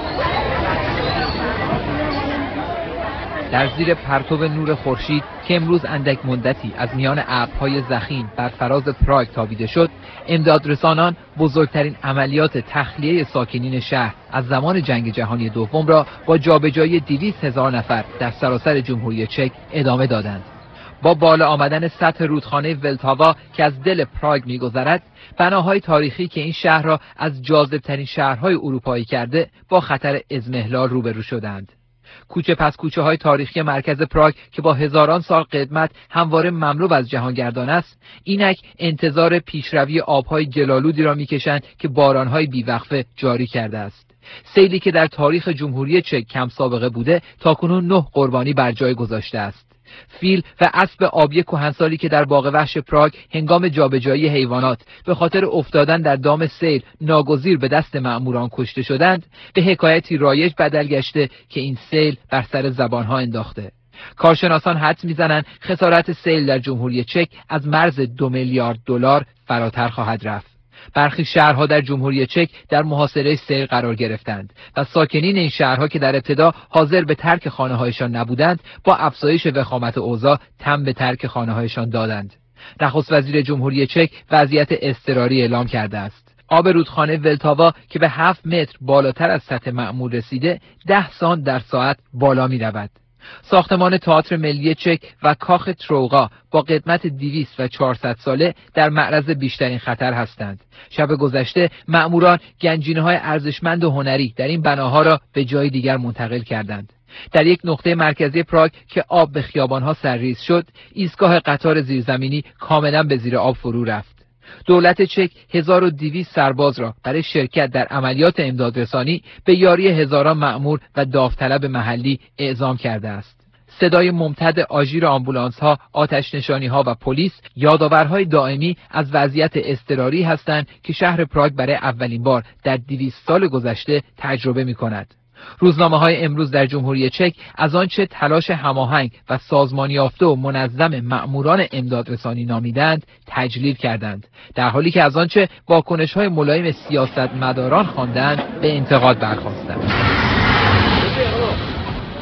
Speaker 8: در زیر پرتو نور خورشید که امروز اندک مدتی از میان ابرهای ضخیم بر فراز پراگ تابیده شد، امدادرسانان بزرگترین عملیات تخلیه ساکنین شهر از زمان جنگ جهانی دوم را با جابجایی 200,000 نفر در سراسر جمهوری چک ادامه دادند. با بالا آمدن سطح رودخانه ولتاوا که از دل پراگ می‌گذرد، بناهای تاریخی که این شهر را از جاذب‌ترین شهرهای اروپایی کرده با خطر اضمحلال روبرو شدند. کوچه پس کوچه های تاریخی مرکز پراگ که با هزاران سال قدمت همواره مملو از جهانگردان است، اینک انتظار پیشروی آبهای گلالودی را میکشند که بارانهای بیوقفه جاری کرده است. سیلی که در تاریخ جمهوری چک کم سابقه بوده تاکنون 9 قربانی بر جای گذاشته است. فیل و اسب آبی کهنسالی که در باغ وحش پراگ هنگام جابجایی حیوانات به خاطر افتادن در دام سیل ناگزیر به دست مأموران کشته شدند، به حکایتی رایج بدل گشته که این سیل بر سر زبانها انداخته. کارشناسان حدس میزنند خسارت سیل در جمهوری چک از مرز 2 میلیارد دلار فراتر خواهد رفت. برخی شهرها در جمهوری چک در محاصره سیل قرار گرفتند و ساکنین این شهرها که در ابتدا حاضر به ترک خانه‌هایشان نبودند، با افزایش وخامت اوضاع تن به ترک خانه‌هایشان دادند. نخست وزیر جمهوری چک وضعیت اضطراری اعلام کرده است. آب رودخانه ولتاوا که به 7 متر بالاتر از سطح معمول رسیده 10 سانت در ساعت بالا می رود. ساختمان تئاتر ملی چک و کاخ تروغا با قدمت 200 و 400 ساله در معرض بیشترین خطر هستند. شب گذشته مأموران گنجینه‌های ارزشمند و هنری در این بناها را به جای دیگر منتقل کردند. در یک نقطه مرکزی پراگ که آب به خیابان‌ها سرریز شد، ایستگاه قطار زیرزمینی کاملا به زیر آب فرو رفت. دولت چک 1200 سرباز را برای شرکت در عملیات امدادرسانی به یاری هزاران مأمور و داوطلب محلی اعزام کرده است. صدای ممتد آژیر آمبولانس‌ها، آتش‌نشانی‌ها و پلیس یادآورهای دائمی از وضعیت اضطراری هستند که شهر پراگ برای اولین بار در 200 سال گذشته تجربه می‌کند. روزنامه‌های امروز در جمهوری چک از آنچه تلاش هماهنگ و سازمانی یافته و منظم مأموران امدادرسانی نامیدند تجلیل کردند، در حالی که از آنچه واکنش‌های ملایم سیاستمداران خواندند به انتقاد برخاستند.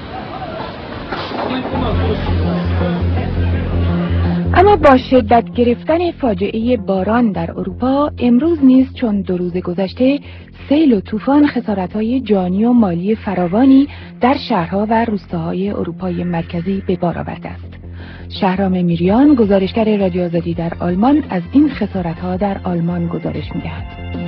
Speaker 6: اما با شدت گرفتن فاجعه باران در اروپا، امروز نیز چون 2 روز گذشته سیل و طوفان خسارت‌های جانی و مالی فراوانی در شهرها و روستاهای اروپای مرکزی به بار آورده است. شهرام میریان، گزارشگر رادیو آزادی در آلمان، از این خسارت‌ها در آلمان گزارش می‌دهد.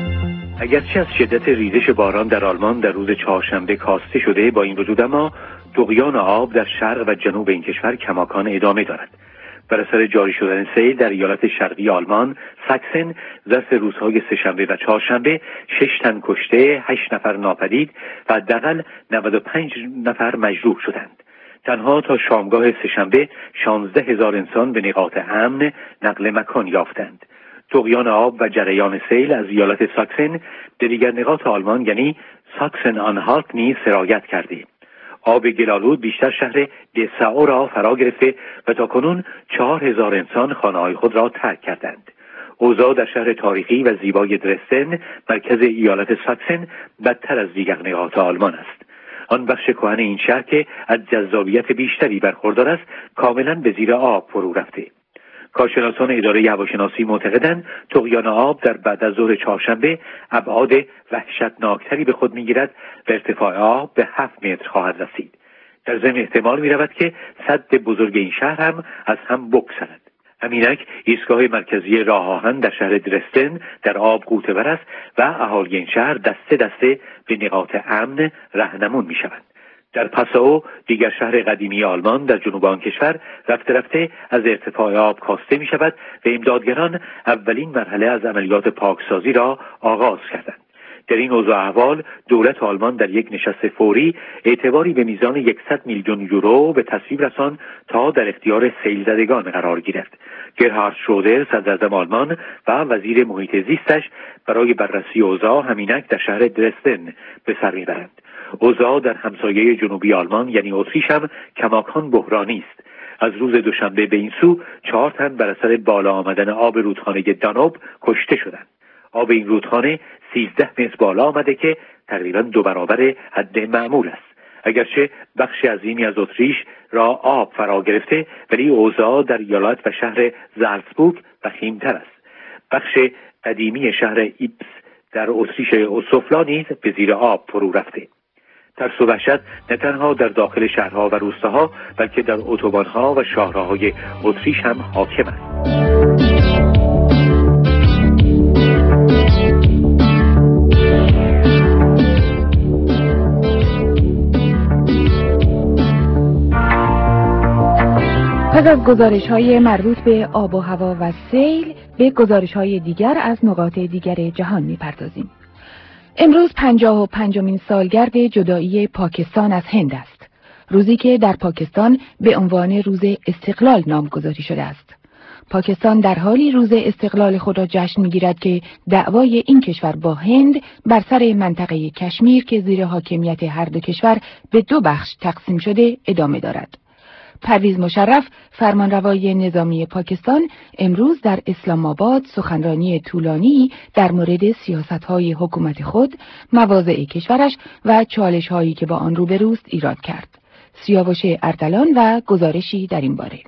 Speaker 9: اگرچه از شدت ریزش باران در آلمان در روز چهارشنبه کاسته شده، با این وجود اما طغیان آب در شرق و جنوب این کشور کماکان ادامه دارد. بر اثر جاری شدن سیل در ایالت شرقی آلمان، ساکسن، ظرف روزهای سه‌شنبه و چهارشنبه 6 تن کشته، 8 نفر ناپدید و حداقل 95 نفر مجروح شدند. تنها تا شامگاه سه‌شنبه 16,000 انسان به نقاط امن نقل مکان یافتند. طغیان آب و جریان سیل از ایالت ساکسن به دیگر نقاط آلمان یعنی ساکسن آنهالت نیز سرایت کرده. آب گلالود بیشتر شهر دساو را فرا گرفته و تاکنون 4,000 انسان خانه‌های خود را ترک کردند. اوضاع در شهر تاریخی و زیبای درستن، مرکز ایالت ساکسن، بدتر از دیگر نقاط آلمان است. آن بخش کهن این شهر که از جذابیت بیشتری برخوردار است، کاملا به زیر آب فرو رفته. کارشناسان اداره هواشناسی معتقدند طغیان آب در بعد از ظهر چهارشنبه ابعاد وحشتناکتری به خود می‌گیرد و ارتفاع آب به 7 متر خواهد رسید. در ضمن احتمال می‌رود که سد بزرگ این شهر هم از هم بگسلد. همینک ایستگاه مرکزی راه آهن در شهر درستن در آب غوطه‌ور است و اهالی این شهر دسته دسته به نقاط امن راهنمون می‌شوند. در پاساو، دیگر شهر قدیمی آلمان در جنوب آن کشور، رفته رفته از ارتفاع آب کاسته می شود و امدادگران اولین مرحله از عملیات پاکسازی را آغاز کردند. در این اوضاع احوال، دولت آلمان در یک نشست فوری اعتباری به میزان 100 میلیون یورو به تصویب رساند تا در اختیار سیل زدگان قرار گیرد. گرهارد شرودر، صدراعظم آلمان و وزیر محیط زیستش برای بررسی اوضاع همینک در شهر درستن به سر میبرند. اوضاع در همسایه جنوبی آلمان یعنی اتریش هم کماکان بحرانی است. از روز دوشنبه به این سو 4 تن بر اثر بالا آمدن آب رودخانه دانوب کشته شدند. آب این رودخانه 13 متر بالا آمده که تقریباً 2 برابر حد معمول است. اگرچه بخش عظیمی از اتریش را آب فرا گرفته، ولی اوضاع در ایالت و شهر زالتسبورگ وخیم‌تر است. بخش قدیمی شهر ایپس در اتریش اوسوفلا نیز به زیر آب فرو رفته. ترس و وحشت نه تنها در داخل شهرها و روستاها، بلکه در اتوبان‌ها و شاهراهای اتریش هم حاکم است.
Speaker 6: پس از گزارش‌های مربوط به آب و هوا و سیل، به گزارش‌های دیگر از نقاط دیگر جهان می‌پردازیم. امروز 55مین سالگرد جدایی پاکستان از هند است. روزی که در پاکستان به عنوان روز استقلال نامگذاری شده است. پاکستان در حالی روز استقلال خود را جشن می‌گیرد که دعوای این کشور با هند بر سر منطقه کشمیر که زیر حاکمیت هر دو کشور به 2 بخش تقسیم شده ادامه دارد. پرویز مشرف، فرمانروای نظامی پاکستان، امروز در اسلام آباد سخنرانی طولانی در مورد سیاست‌های حکومت خود، مواضع کشورش و چالش‌هایی که با آن روبروست ایراد کرد. سیاوش اردلان و گزارشی در این باره.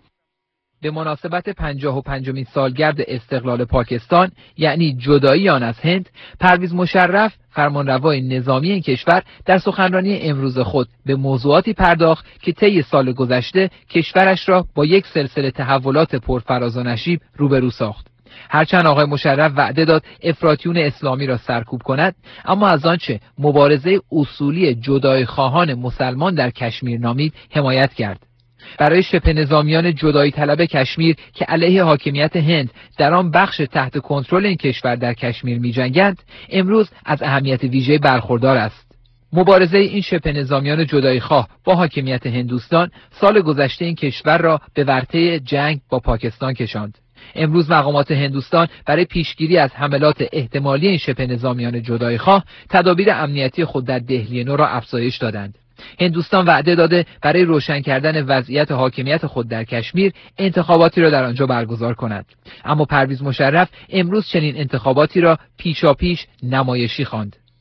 Speaker 8: به مناسبت 55مین سالگرد استقلال پاکستان، یعنی جدایی آن از هند، پرویز مشرف، فرمانروای نظامی این کشور، در سخنرانی امروز خود به موضوعاتی پرداخت که طی سال گذشته کشورش را با یک سلسله تحولات پرفراز و نشیب روبرو ساخت. هرچند آقای مشرف وعده داد افراطیون اسلامی را سرکوب کند، اما از آنچه مبارزه اصولی جدایی خواهان مسلمان در کشمیر نامید حمایت کرد. برای شبه نظامیان جدایی طلب کشمیر که علیه حاکمیت هند در آن بخش تحت کنترل این کشور در کشمیر می‌جنگند، امروز از اهمیت ویژه‌ای برخوردار است. مبارزه این شبه نظامیان جدایی خواه با حاکمیت هندوستان سال گذشته این کشور را به ورطه جنگ با پاکستان کشاند. امروز مقامات هندوستان برای پیشگیری از حملات احتمالی این شبه نظامیان جدایی خواه تدابیر امنیتی خود در دهلی نو را افزایش دادند. هندوستان وعده داده برای روشن کردن وضعیت حاکمیت خود در کشمیر انتخاباتی را در آنجا برگزار کند. اما پرویز مشرف امروز چنین انتخاباتی را پیشاپیش نمایشی خواند.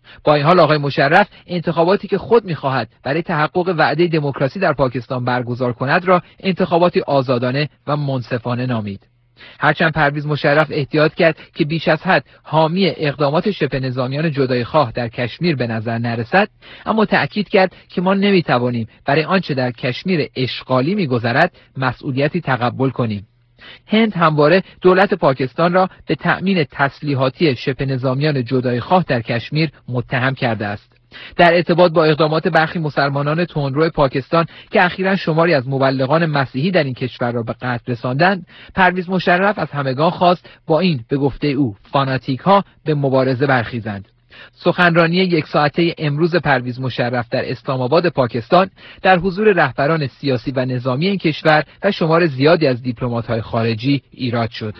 Speaker 8: با این حال آقای مشرف انتخاباتی که خود می‌خواهد برای تحقق وعده دموکراسی در پاکستان برگزار کند را انتخاباتی آزادانه و منصفانه نامید. هرچند پرویز مشرف احتیاط کرد که بیش از حد حامی اقدامات شبه نظامیان جدایی‌خواه در کشمیر به نظر نرسد، اما تأکید کرد که ما نمی‌توانیم برای آنچه در کشمیر اشغالی می‌گذرد مسئولیتی تقبل کنیم. هند همواره دولت پاکستان را به تأمین تسلیحاتی شبه نظامیان جدایی‌خواه در کشمیر متهم کرده است. در ارتباط با اقدامات برخی مسلمانان تندرو پاکستان که اخیراً شماری از مبلغان مسیحی در این کشور را به قتل رساندند، پرویز مشرف از همگان خواست با این به گفته او فاناتیک ها به مبارزه برخیزند. سخنرانی یک ساعته امروز پرویز مشرف در اسلام آباد پاکستان در حضور رهبران سیاسی و نظامی این کشور و شمار زیادی از دیپلمات‌های خارجی ایراد شد.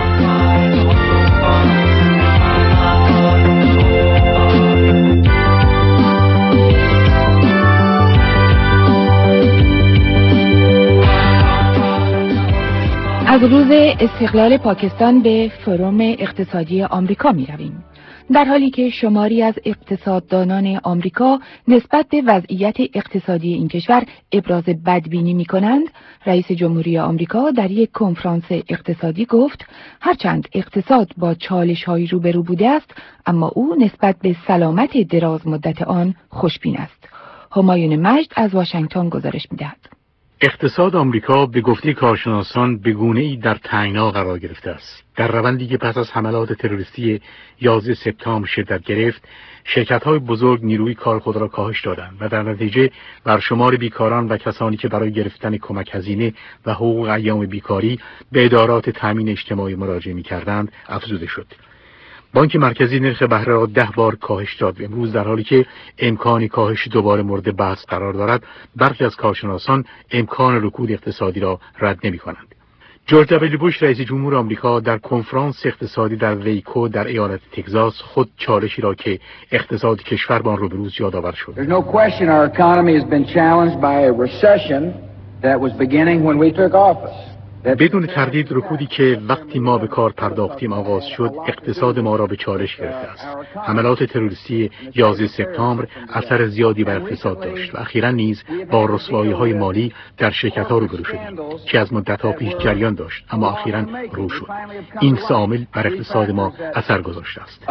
Speaker 6: از روز استقلال پاکستان به فروم اقتصادی آمریکا می رویم. در حالی که شماری از اقتصاددانان آمریکا نسبت به وضعیت اقتصادی این کشور ابراز بدبینی می کنند، رئیس جمهوری آمریکا در یک کنفرانس اقتصادی گفت هرچند اقتصاد با چالش‌هایی روبرو بوده است، اما او نسبت به سلامت دراز مدت آن خوشبین است. همایون مجد از واشنگتن گزارش می‌دهد.
Speaker 10: اقتصاد آمریکا به گفته کارشناسان به گونه‌ای در تنگنا قرار گرفته است. در روندی که پس از حملات تروریستی 11 سپتامبر شدت گرفت، شرکت‌های بزرگ نیروی کار خود را کاهش دادند و در نتیجه بر شمار بیکاران و کسانی که برای گرفتن کمک هزینه و حقوق ایام بیکاری به ادارات تامین اجتماعی مراجعه می‌کردند افزوده شد. بانک مرکزی نرخ بهره را 10 بار کاهش داد و امروز در حالی که امکان کاهش دوباره مورد بحث قرار دارد، برخی از کارشناسان امکان رکود اقتصادی را رد نمی‌کنند. جورج دبلیو بوش رئیس جمهور آمریکا در کنفرانس اقتصادی در ویکو در ایالت تگزاس خود چالشی را که اقتصاد کشور با آن روبروست یادآور شد.
Speaker 11: There's no question our economy has been challenged by a recession that was beginning when we took office.
Speaker 10: بدون تردید رکودی که وقتی ما به کار پرداختیم آغاز شد اقتصاد ما را به چالش گرفته است. حملات تروریستی 11 سپتامبر اثر زیادی بر اقتصاد داشت و اخیراً نیز با رسوایی‌های مالی در شرکت‌ها روبرو شدیم که از مدت‌ها پیش جریان داشت اما اخیراً رو شد. این سه عامل بر اقتصاد ما اثر گذاشته است.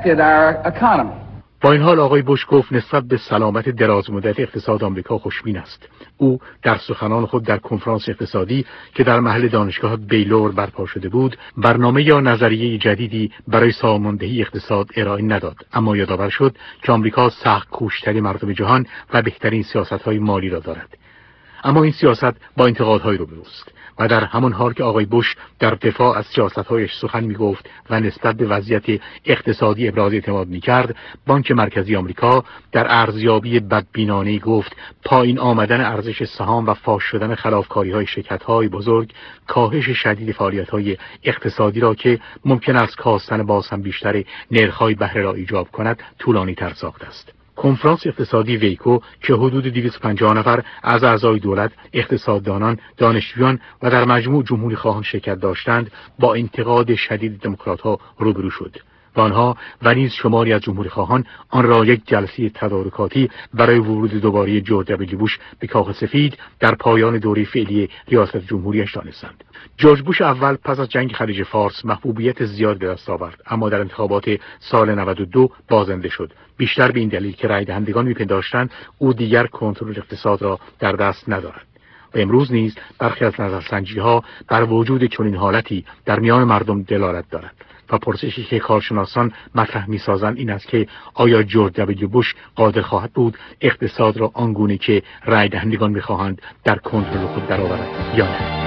Speaker 10: با این حال آقای بوش گفت نسبت به سلامت درازمدت اقتصاد آمریکا خوشبین است. او در سخنان خود در کنفرانس اقتصادی که در محل دانشگاه بیلور برپا شده بود، برنامه یا نظریه جدیدی برای ساماندهی اقتصاد ارائه نداد، اما یادآور شد که آمریکا سخت کوش‌ترین مردم جهان و بهترین سیاست‌های مالی را دارد. اما این سیاست با انتقادهای روبروست و در همان حال که آقای بوش در دفاع از سیاست‌هایش سخن می‌گفت و نسبت به وضعیت اقتصادی ابراز اعتماد می‌کرد، بانک مرکزی آمریکا در ارزیابی بدبینانه‌ای گفت پایین آمدن ارزش سهام و فاش شدن خلافکاری‌های شرکت‌های بزرگ کاهش شدید فعالیت‌های اقتصادی را که ممکن است کاستن باز هم بیشتر نرخ‌های بهره را ایجاب کند طولانی‌تر ساخته است. کنفرانس اقتصادی ویکو که حدود 250 نفر از اعضای دولت، اقتصاددانان، دانشجویان و در مجموع جمهوری خواهان شرکت داشتند، با انتقاد شدید دموکرات‌ها روبرو شد. و آنها و نیز شماری از جمهوری خواهان آن را یک جلسه تدارکاتی برای ورود دوباره جورج دبلیو بوش به کاخ سفید در پایان دوره فعلی ریاست جمهوریش دانستند. جورج بوش اول پس از جنگ خلیج فارس محبوبیت زیاد به دست آورد، اما در انتخابات سال 92 بازنده شد، بیشتر به این دلیل که رای دهندگان می‌پنداشتند او دیگر کنترل اقتصاد را در دست ندارد. و امروز نیز برخی از نظرسنجی‌ها بر وجود چنین حالتی در میان مردم دلالت دارد و پرسشی که کارشناسان مطرح می‌سازند این است که آیا جورج دبلیو بوش قادر خواهد بود اقتصاد را آنگونه که رای دهندگان می‌خواهند در کنترل خود درآورد یا نه؟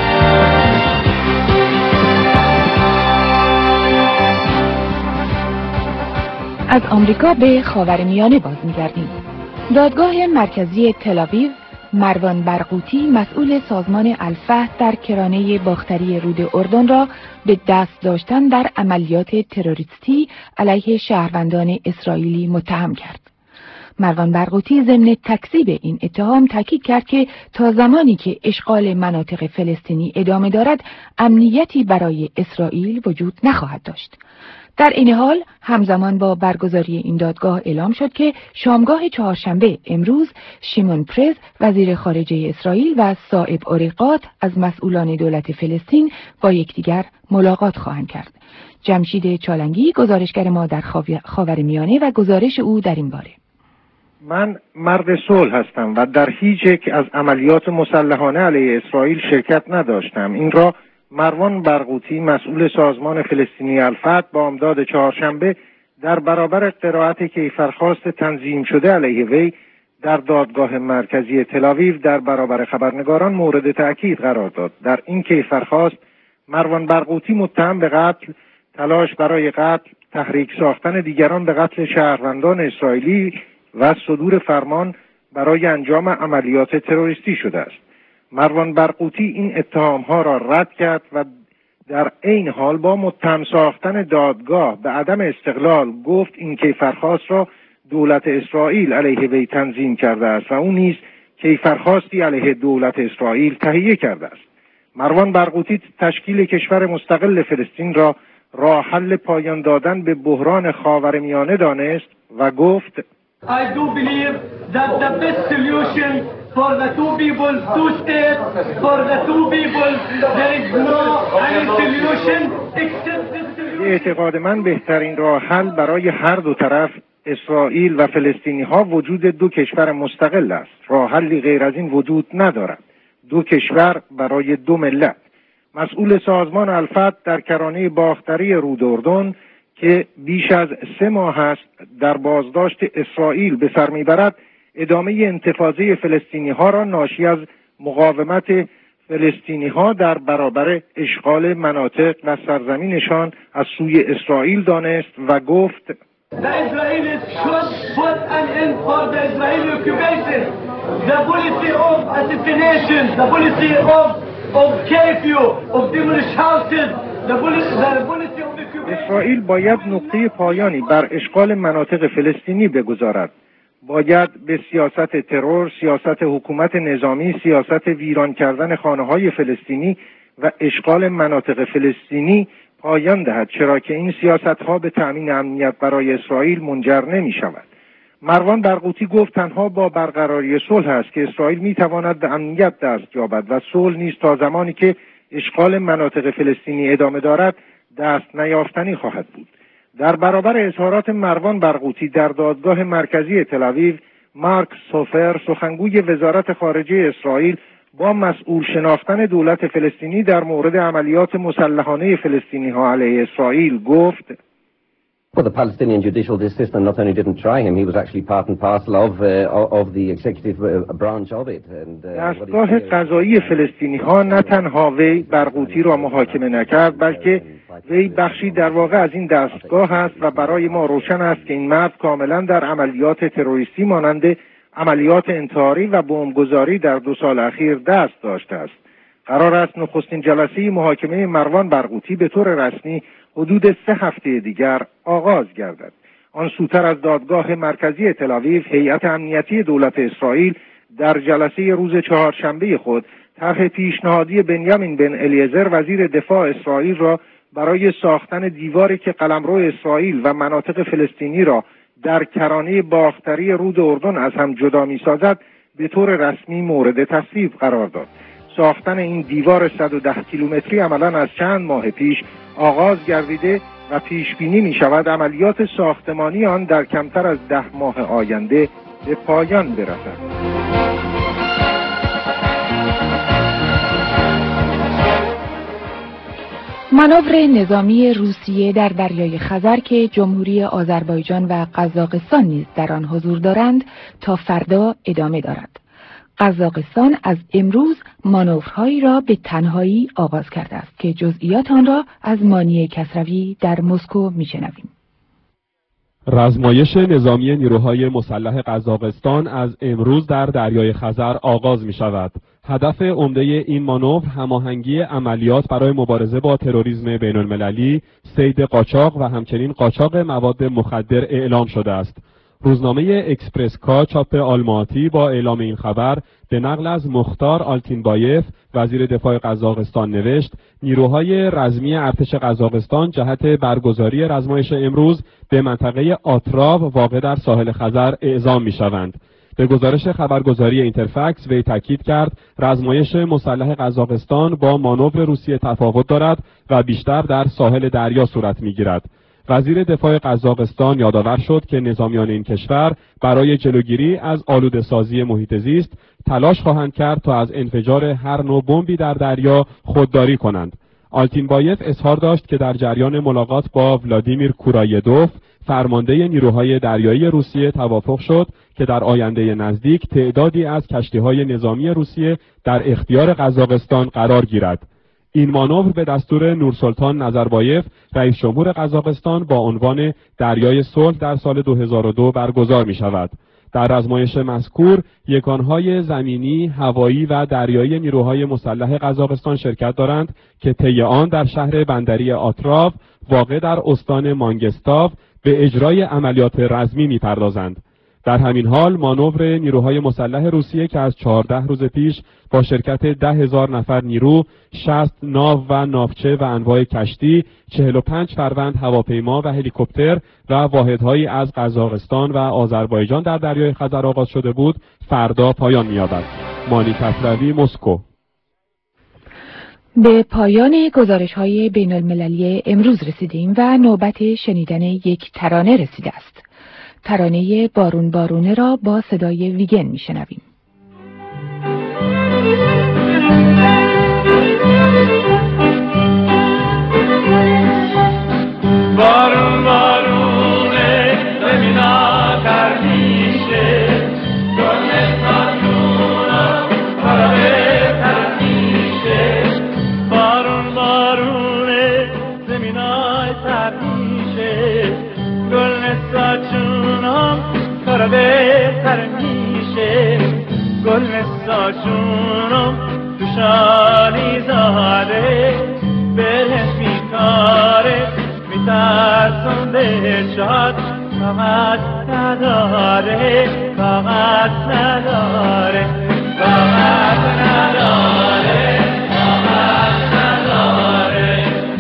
Speaker 6: از آمریکا به خاورمیانه باز می‌گردیم. دادگاه مرکزی تل‌آویو مروان برغوثی مسئول سازمان الفتح در کرانه باختری رود اردن را به دست داشتن در عملیات تروریستی علیه شهروندان اسرائیلی متهم کرد. مروان برغوثی ضمن تکذیب این اتهام تاکید کرد که تا زمانی که اشغال مناطق فلسطینی ادامه دارد، امنیتی برای اسرائیل وجود نخواهد داشت. در این حال همزمان با برگزاری این دادگاه اعلام شد که شامگاه چهارشنبه امروز شیمون پرز وزیر خارجه اسرائیل و صائب اوریقات از مسئولان دولت فلسطین با یکدیگر ملاقات خواهند کرد. جمشید چالنگی گزارشگر ما در خاورمیانه و گزارش او در این باره.
Speaker 12: من مرد صلح هستم و در هیچ یک از عملیات مسلحانه علیه اسرائیل شرکت نداشتم. این را مروان برغوثی مسئول سازمان فلسطینی الفتح بامداد چهارشنبه در برابر قرائت کیفرخواست تنظیم شده علیه وی در دادگاه مرکزی تل‌آویو در برابر خبرنگاران مورد تأکید قرار داد. در این کیفرخواست مروان برغوثی متهم به قتل، تلاش برای قتل، تحریک ساختن دیگران به قتل شهروندان اسرائیلی و صدور فرمان برای انجام عملیات تروریستی شده است. مروان برغوثی این اتهامها را رد کرد و در عین حال با متهم ساختن دادگاه به عدم استقلال گفت این کیفرخواست را دولت اسرائیل علیه وی تنظیم کرده است و او نیز کیفرخواستی علیه دولت اسرائیل تهیه کرده است. مروان برغوثی تشکیل کشور مستقل فلسطین را راه حل پایان دادن به بحران خاورمیانه دانست و گفت
Speaker 7: I do believe that the best solution for the two people, two states, for the two people, there is no any solution except this solution.
Speaker 12: اعتقاد من بهترین راه حل برای هر دو طرف اسرائیل و فلسطینی ها وجود دو کشور مستقل است. راه حلی غیر از این وجود ندارد. دو کشور برای دو ملت. مسئول سازمان الفتح در کرانه باختری رود اردن که بیش از 3 ماه است در بازداشت اسرائیل به سر میبرد، ادامه انتفاضه فلسطینی ها را ناشی از مقاومت فلسطینی ها در برابر اشغال مناطق و سرزمینشان از سوی اسرائیل دانست و گفت
Speaker 7: The Israelis should put an end for the Israeli occupation. The policy of assassination, the policy of curfew, of demolished houses, the policy of
Speaker 12: اسرائیل باید نقطه پایانی بر اشغال مناطق فلسطینی بگذارد. باید به سیاست ترور، سیاست حکومت نظامی، سیاست ویران کردن خانه‌های فلسطینی و اشغال مناطق فلسطینی پایان دهد، چرا که این سیاست‌ها به تأمین امنیت برای اسرائیل منجر نمی‌شود. مروان برغوثی گفت تنها با برقراری صلح است که اسرائیل می‌تواند به امنیت دست یابد و صلح نیز تا زمانی که اشغال مناطق فلسطینی ادامه دارد دست نیافتنی خواهد بود. در برابر اظهارات مروان برغوثی در دادگاه مرکزی تل‌آویو، مارک سوفر سخنگوی وزارت خارجه اسرائیل با مسئول شناختن دولت فلسطینی در مورد عملیات مسلحانه فلسطینی ها علیه اسرائیل گفت
Speaker 13: Well, the Palestinian judicial system not only didn't try him, he was actually part and parcel of the executive branch of it.
Speaker 12: دستگاه قضایی فلسطینی ها نه تنها وی برغوثی را محاکمه نکرد، بلکه وی بخشی در واقع از این دستگاه است و برای ما روشن است که این مرد کاملا در عملیات تروریستی مانند عملیات انتحاری و بمبگذاری در 2 سال اخیر دست داشته است. قرار است نخستین جلسه محاکمه مروان برغوثی به طور رسمی حدود 3 هفته دیگر آغاز گردد. آن سوتر از دادگاه مرکزی تل‌آویو، هیئت امنیتی دولت اسرائیل در جلسه روز چهارشنبه خود طرح پیشنهادی بنیامین بن الیعزر وزیر دفاع اسرائیل را برای ساختن دیواری که قلمرو اسرائیل و مناطق فلسطینی را در کرانه باختری رود اردن از هم جدا می‌سازد به طور رسمی مورد تصویب قرار داد. ساختن این دیوار 110 کیلومتری عملاً از چند ماه پیش آغاز گردیده و پیش بینی می شود عملیات ساختمانی آن در کمتر از 10 ماه آینده به پایان برسد.
Speaker 6: مانور نظامی روسیه در دریای خزر که جمهوری آذربایجان و قزاقستان نیز در آن حضور دارند تا فردا ادامه دارد. قزاقستان از امروز مانورهایی را به تنهایی آغاز کرده است که جزئیات آن را از مانی کسروی در مسکو میشنویم.
Speaker 14: رزمایش نظامی نیروهای مسلح قزاقستان از امروز در دریای خزر آغاز می شود. هدف عمده این مانور هماهنگی عملیات برای مبارزه با تروریسم بین المللی، صید قاچاق و همچنین قاچاق مواد مخدر اعلام شده است. روزنامه اکسپرسکا چاپ آلماتی با اعلام این خبر به نقل از مختار آلتینبایف وزیر دفاع قزاقستان نوشت نیروهای رزمی ارتش قزاقستان جهت برگزاری رزمایش امروز به منطقه آتراو واقع در ساحل خزر اعزام می‌شوند. به گزارش خبرگزاری اینترفکس وی تاکید کرد رزمایش مسلح قزاقستان با مانور روسیه تفاوت دارد و بیشتر در ساحل دریا صورت می‌گیرد. وزیر دفاع قزاقستان یادآور شد که نظامیان این کشور برای جلوگیری از آلوده‌سازی محیط زیست تلاش خواهند کرد تا از انفجار هر نوع بمبی در دریا خودداری کنند. آلتینبایف اظهار داشت که در جریان ملاقات با ولادیمیر کورایدوف فرمانده نیروهای دریایی روسیه توافق شد که در آینده نزدیک تعدادی از کشتی‌های نظامی روسیه در اختیار قزاقستان قرار گیرد. این مانور به دستور نورسلطان نظربایف رئیس جمهور قزاقستان با عنوان دریای صلح در سال 2002 برگزار می شود. در رزمایش مذکور یکانهای زمینی، هوایی و دریایی نیروهای مسلح قزاقستان شرکت دارند که طی آن در شهر بندری آتراو واقع در استان مانگستاو به اجرای عملیات رزمی می پردازند. در همین حال مانور نیروهای مسلح روسیه که از 14 روز پیش با شرکت 10,000 نفر نیرو، 60 ناو و ناوچه و انواع کشتی، 45 فروند هواپیما و هلیکوپتر و واحدهایی از قزاقستان و آذربایجان در دریای خزر آغاز شده بود، فردا پایان می‌یابد. مانی کسروی، مسکو.
Speaker 6: به پایان گزارش‌های بین‌المللی امروز رسیدیم و نوبت شنیدن یک ترانه رسیده است. ترانه بارون بارونه را با صدای ویگن میشنویم.
Speaker 7: بارون بارونه زمینا در میشه گل ساجونا پرده تر میشه بارون بارونه زمینا تر میشه گل ساجونا پرده تر میشه گل ساجونا دوشالی زاده بلش میکاره میترسم به شاد فقط نداره فقط نداره فقط نداره فقط نداره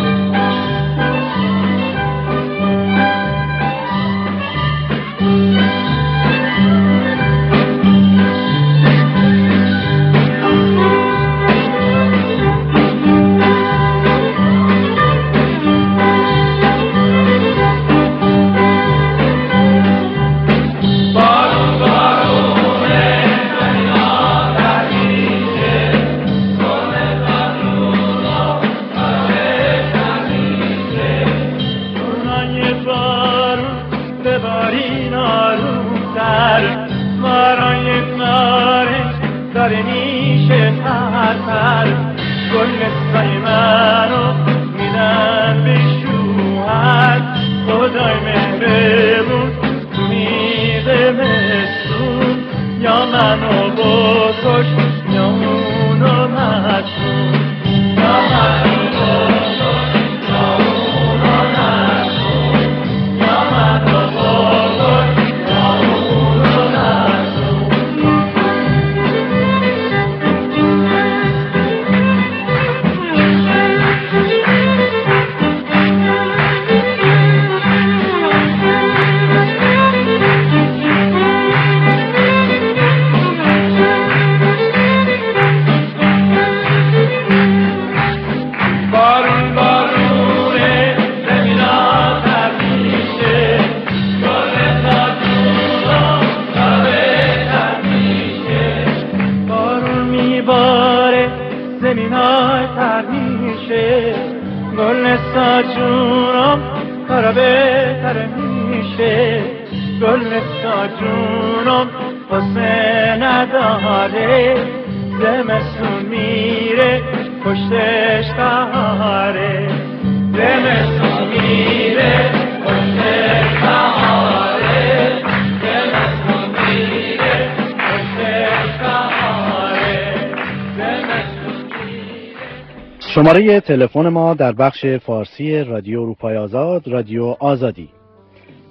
Speaker 3: شماره تلفن ما در بخش فارسی رادیو اروپای آزاد، رادیو آزادی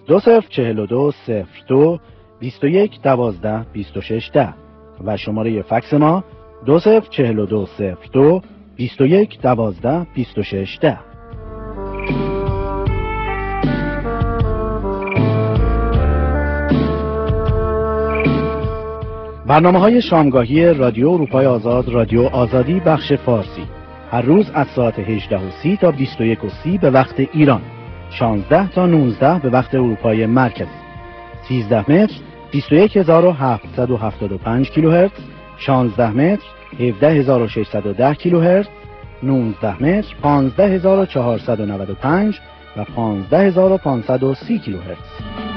Speaker 3: 204202 21 12 26 10 و شماره فکس ما 204202 21 12 26 10. برنامه‌های شامگاهی رادیو اروپای آزاد، رادیو آزادی بخش فارسی، هر روز از ساعت 18:30 تا 21:30 به وقت ایران، 16 تا 19 به وقت اروپای مرکزی، 13 متر 21775 کیلوهرتز، 16 متر 17610 کیلوهرتز، 19 متر 15495 و 15530 کیلوهرتز.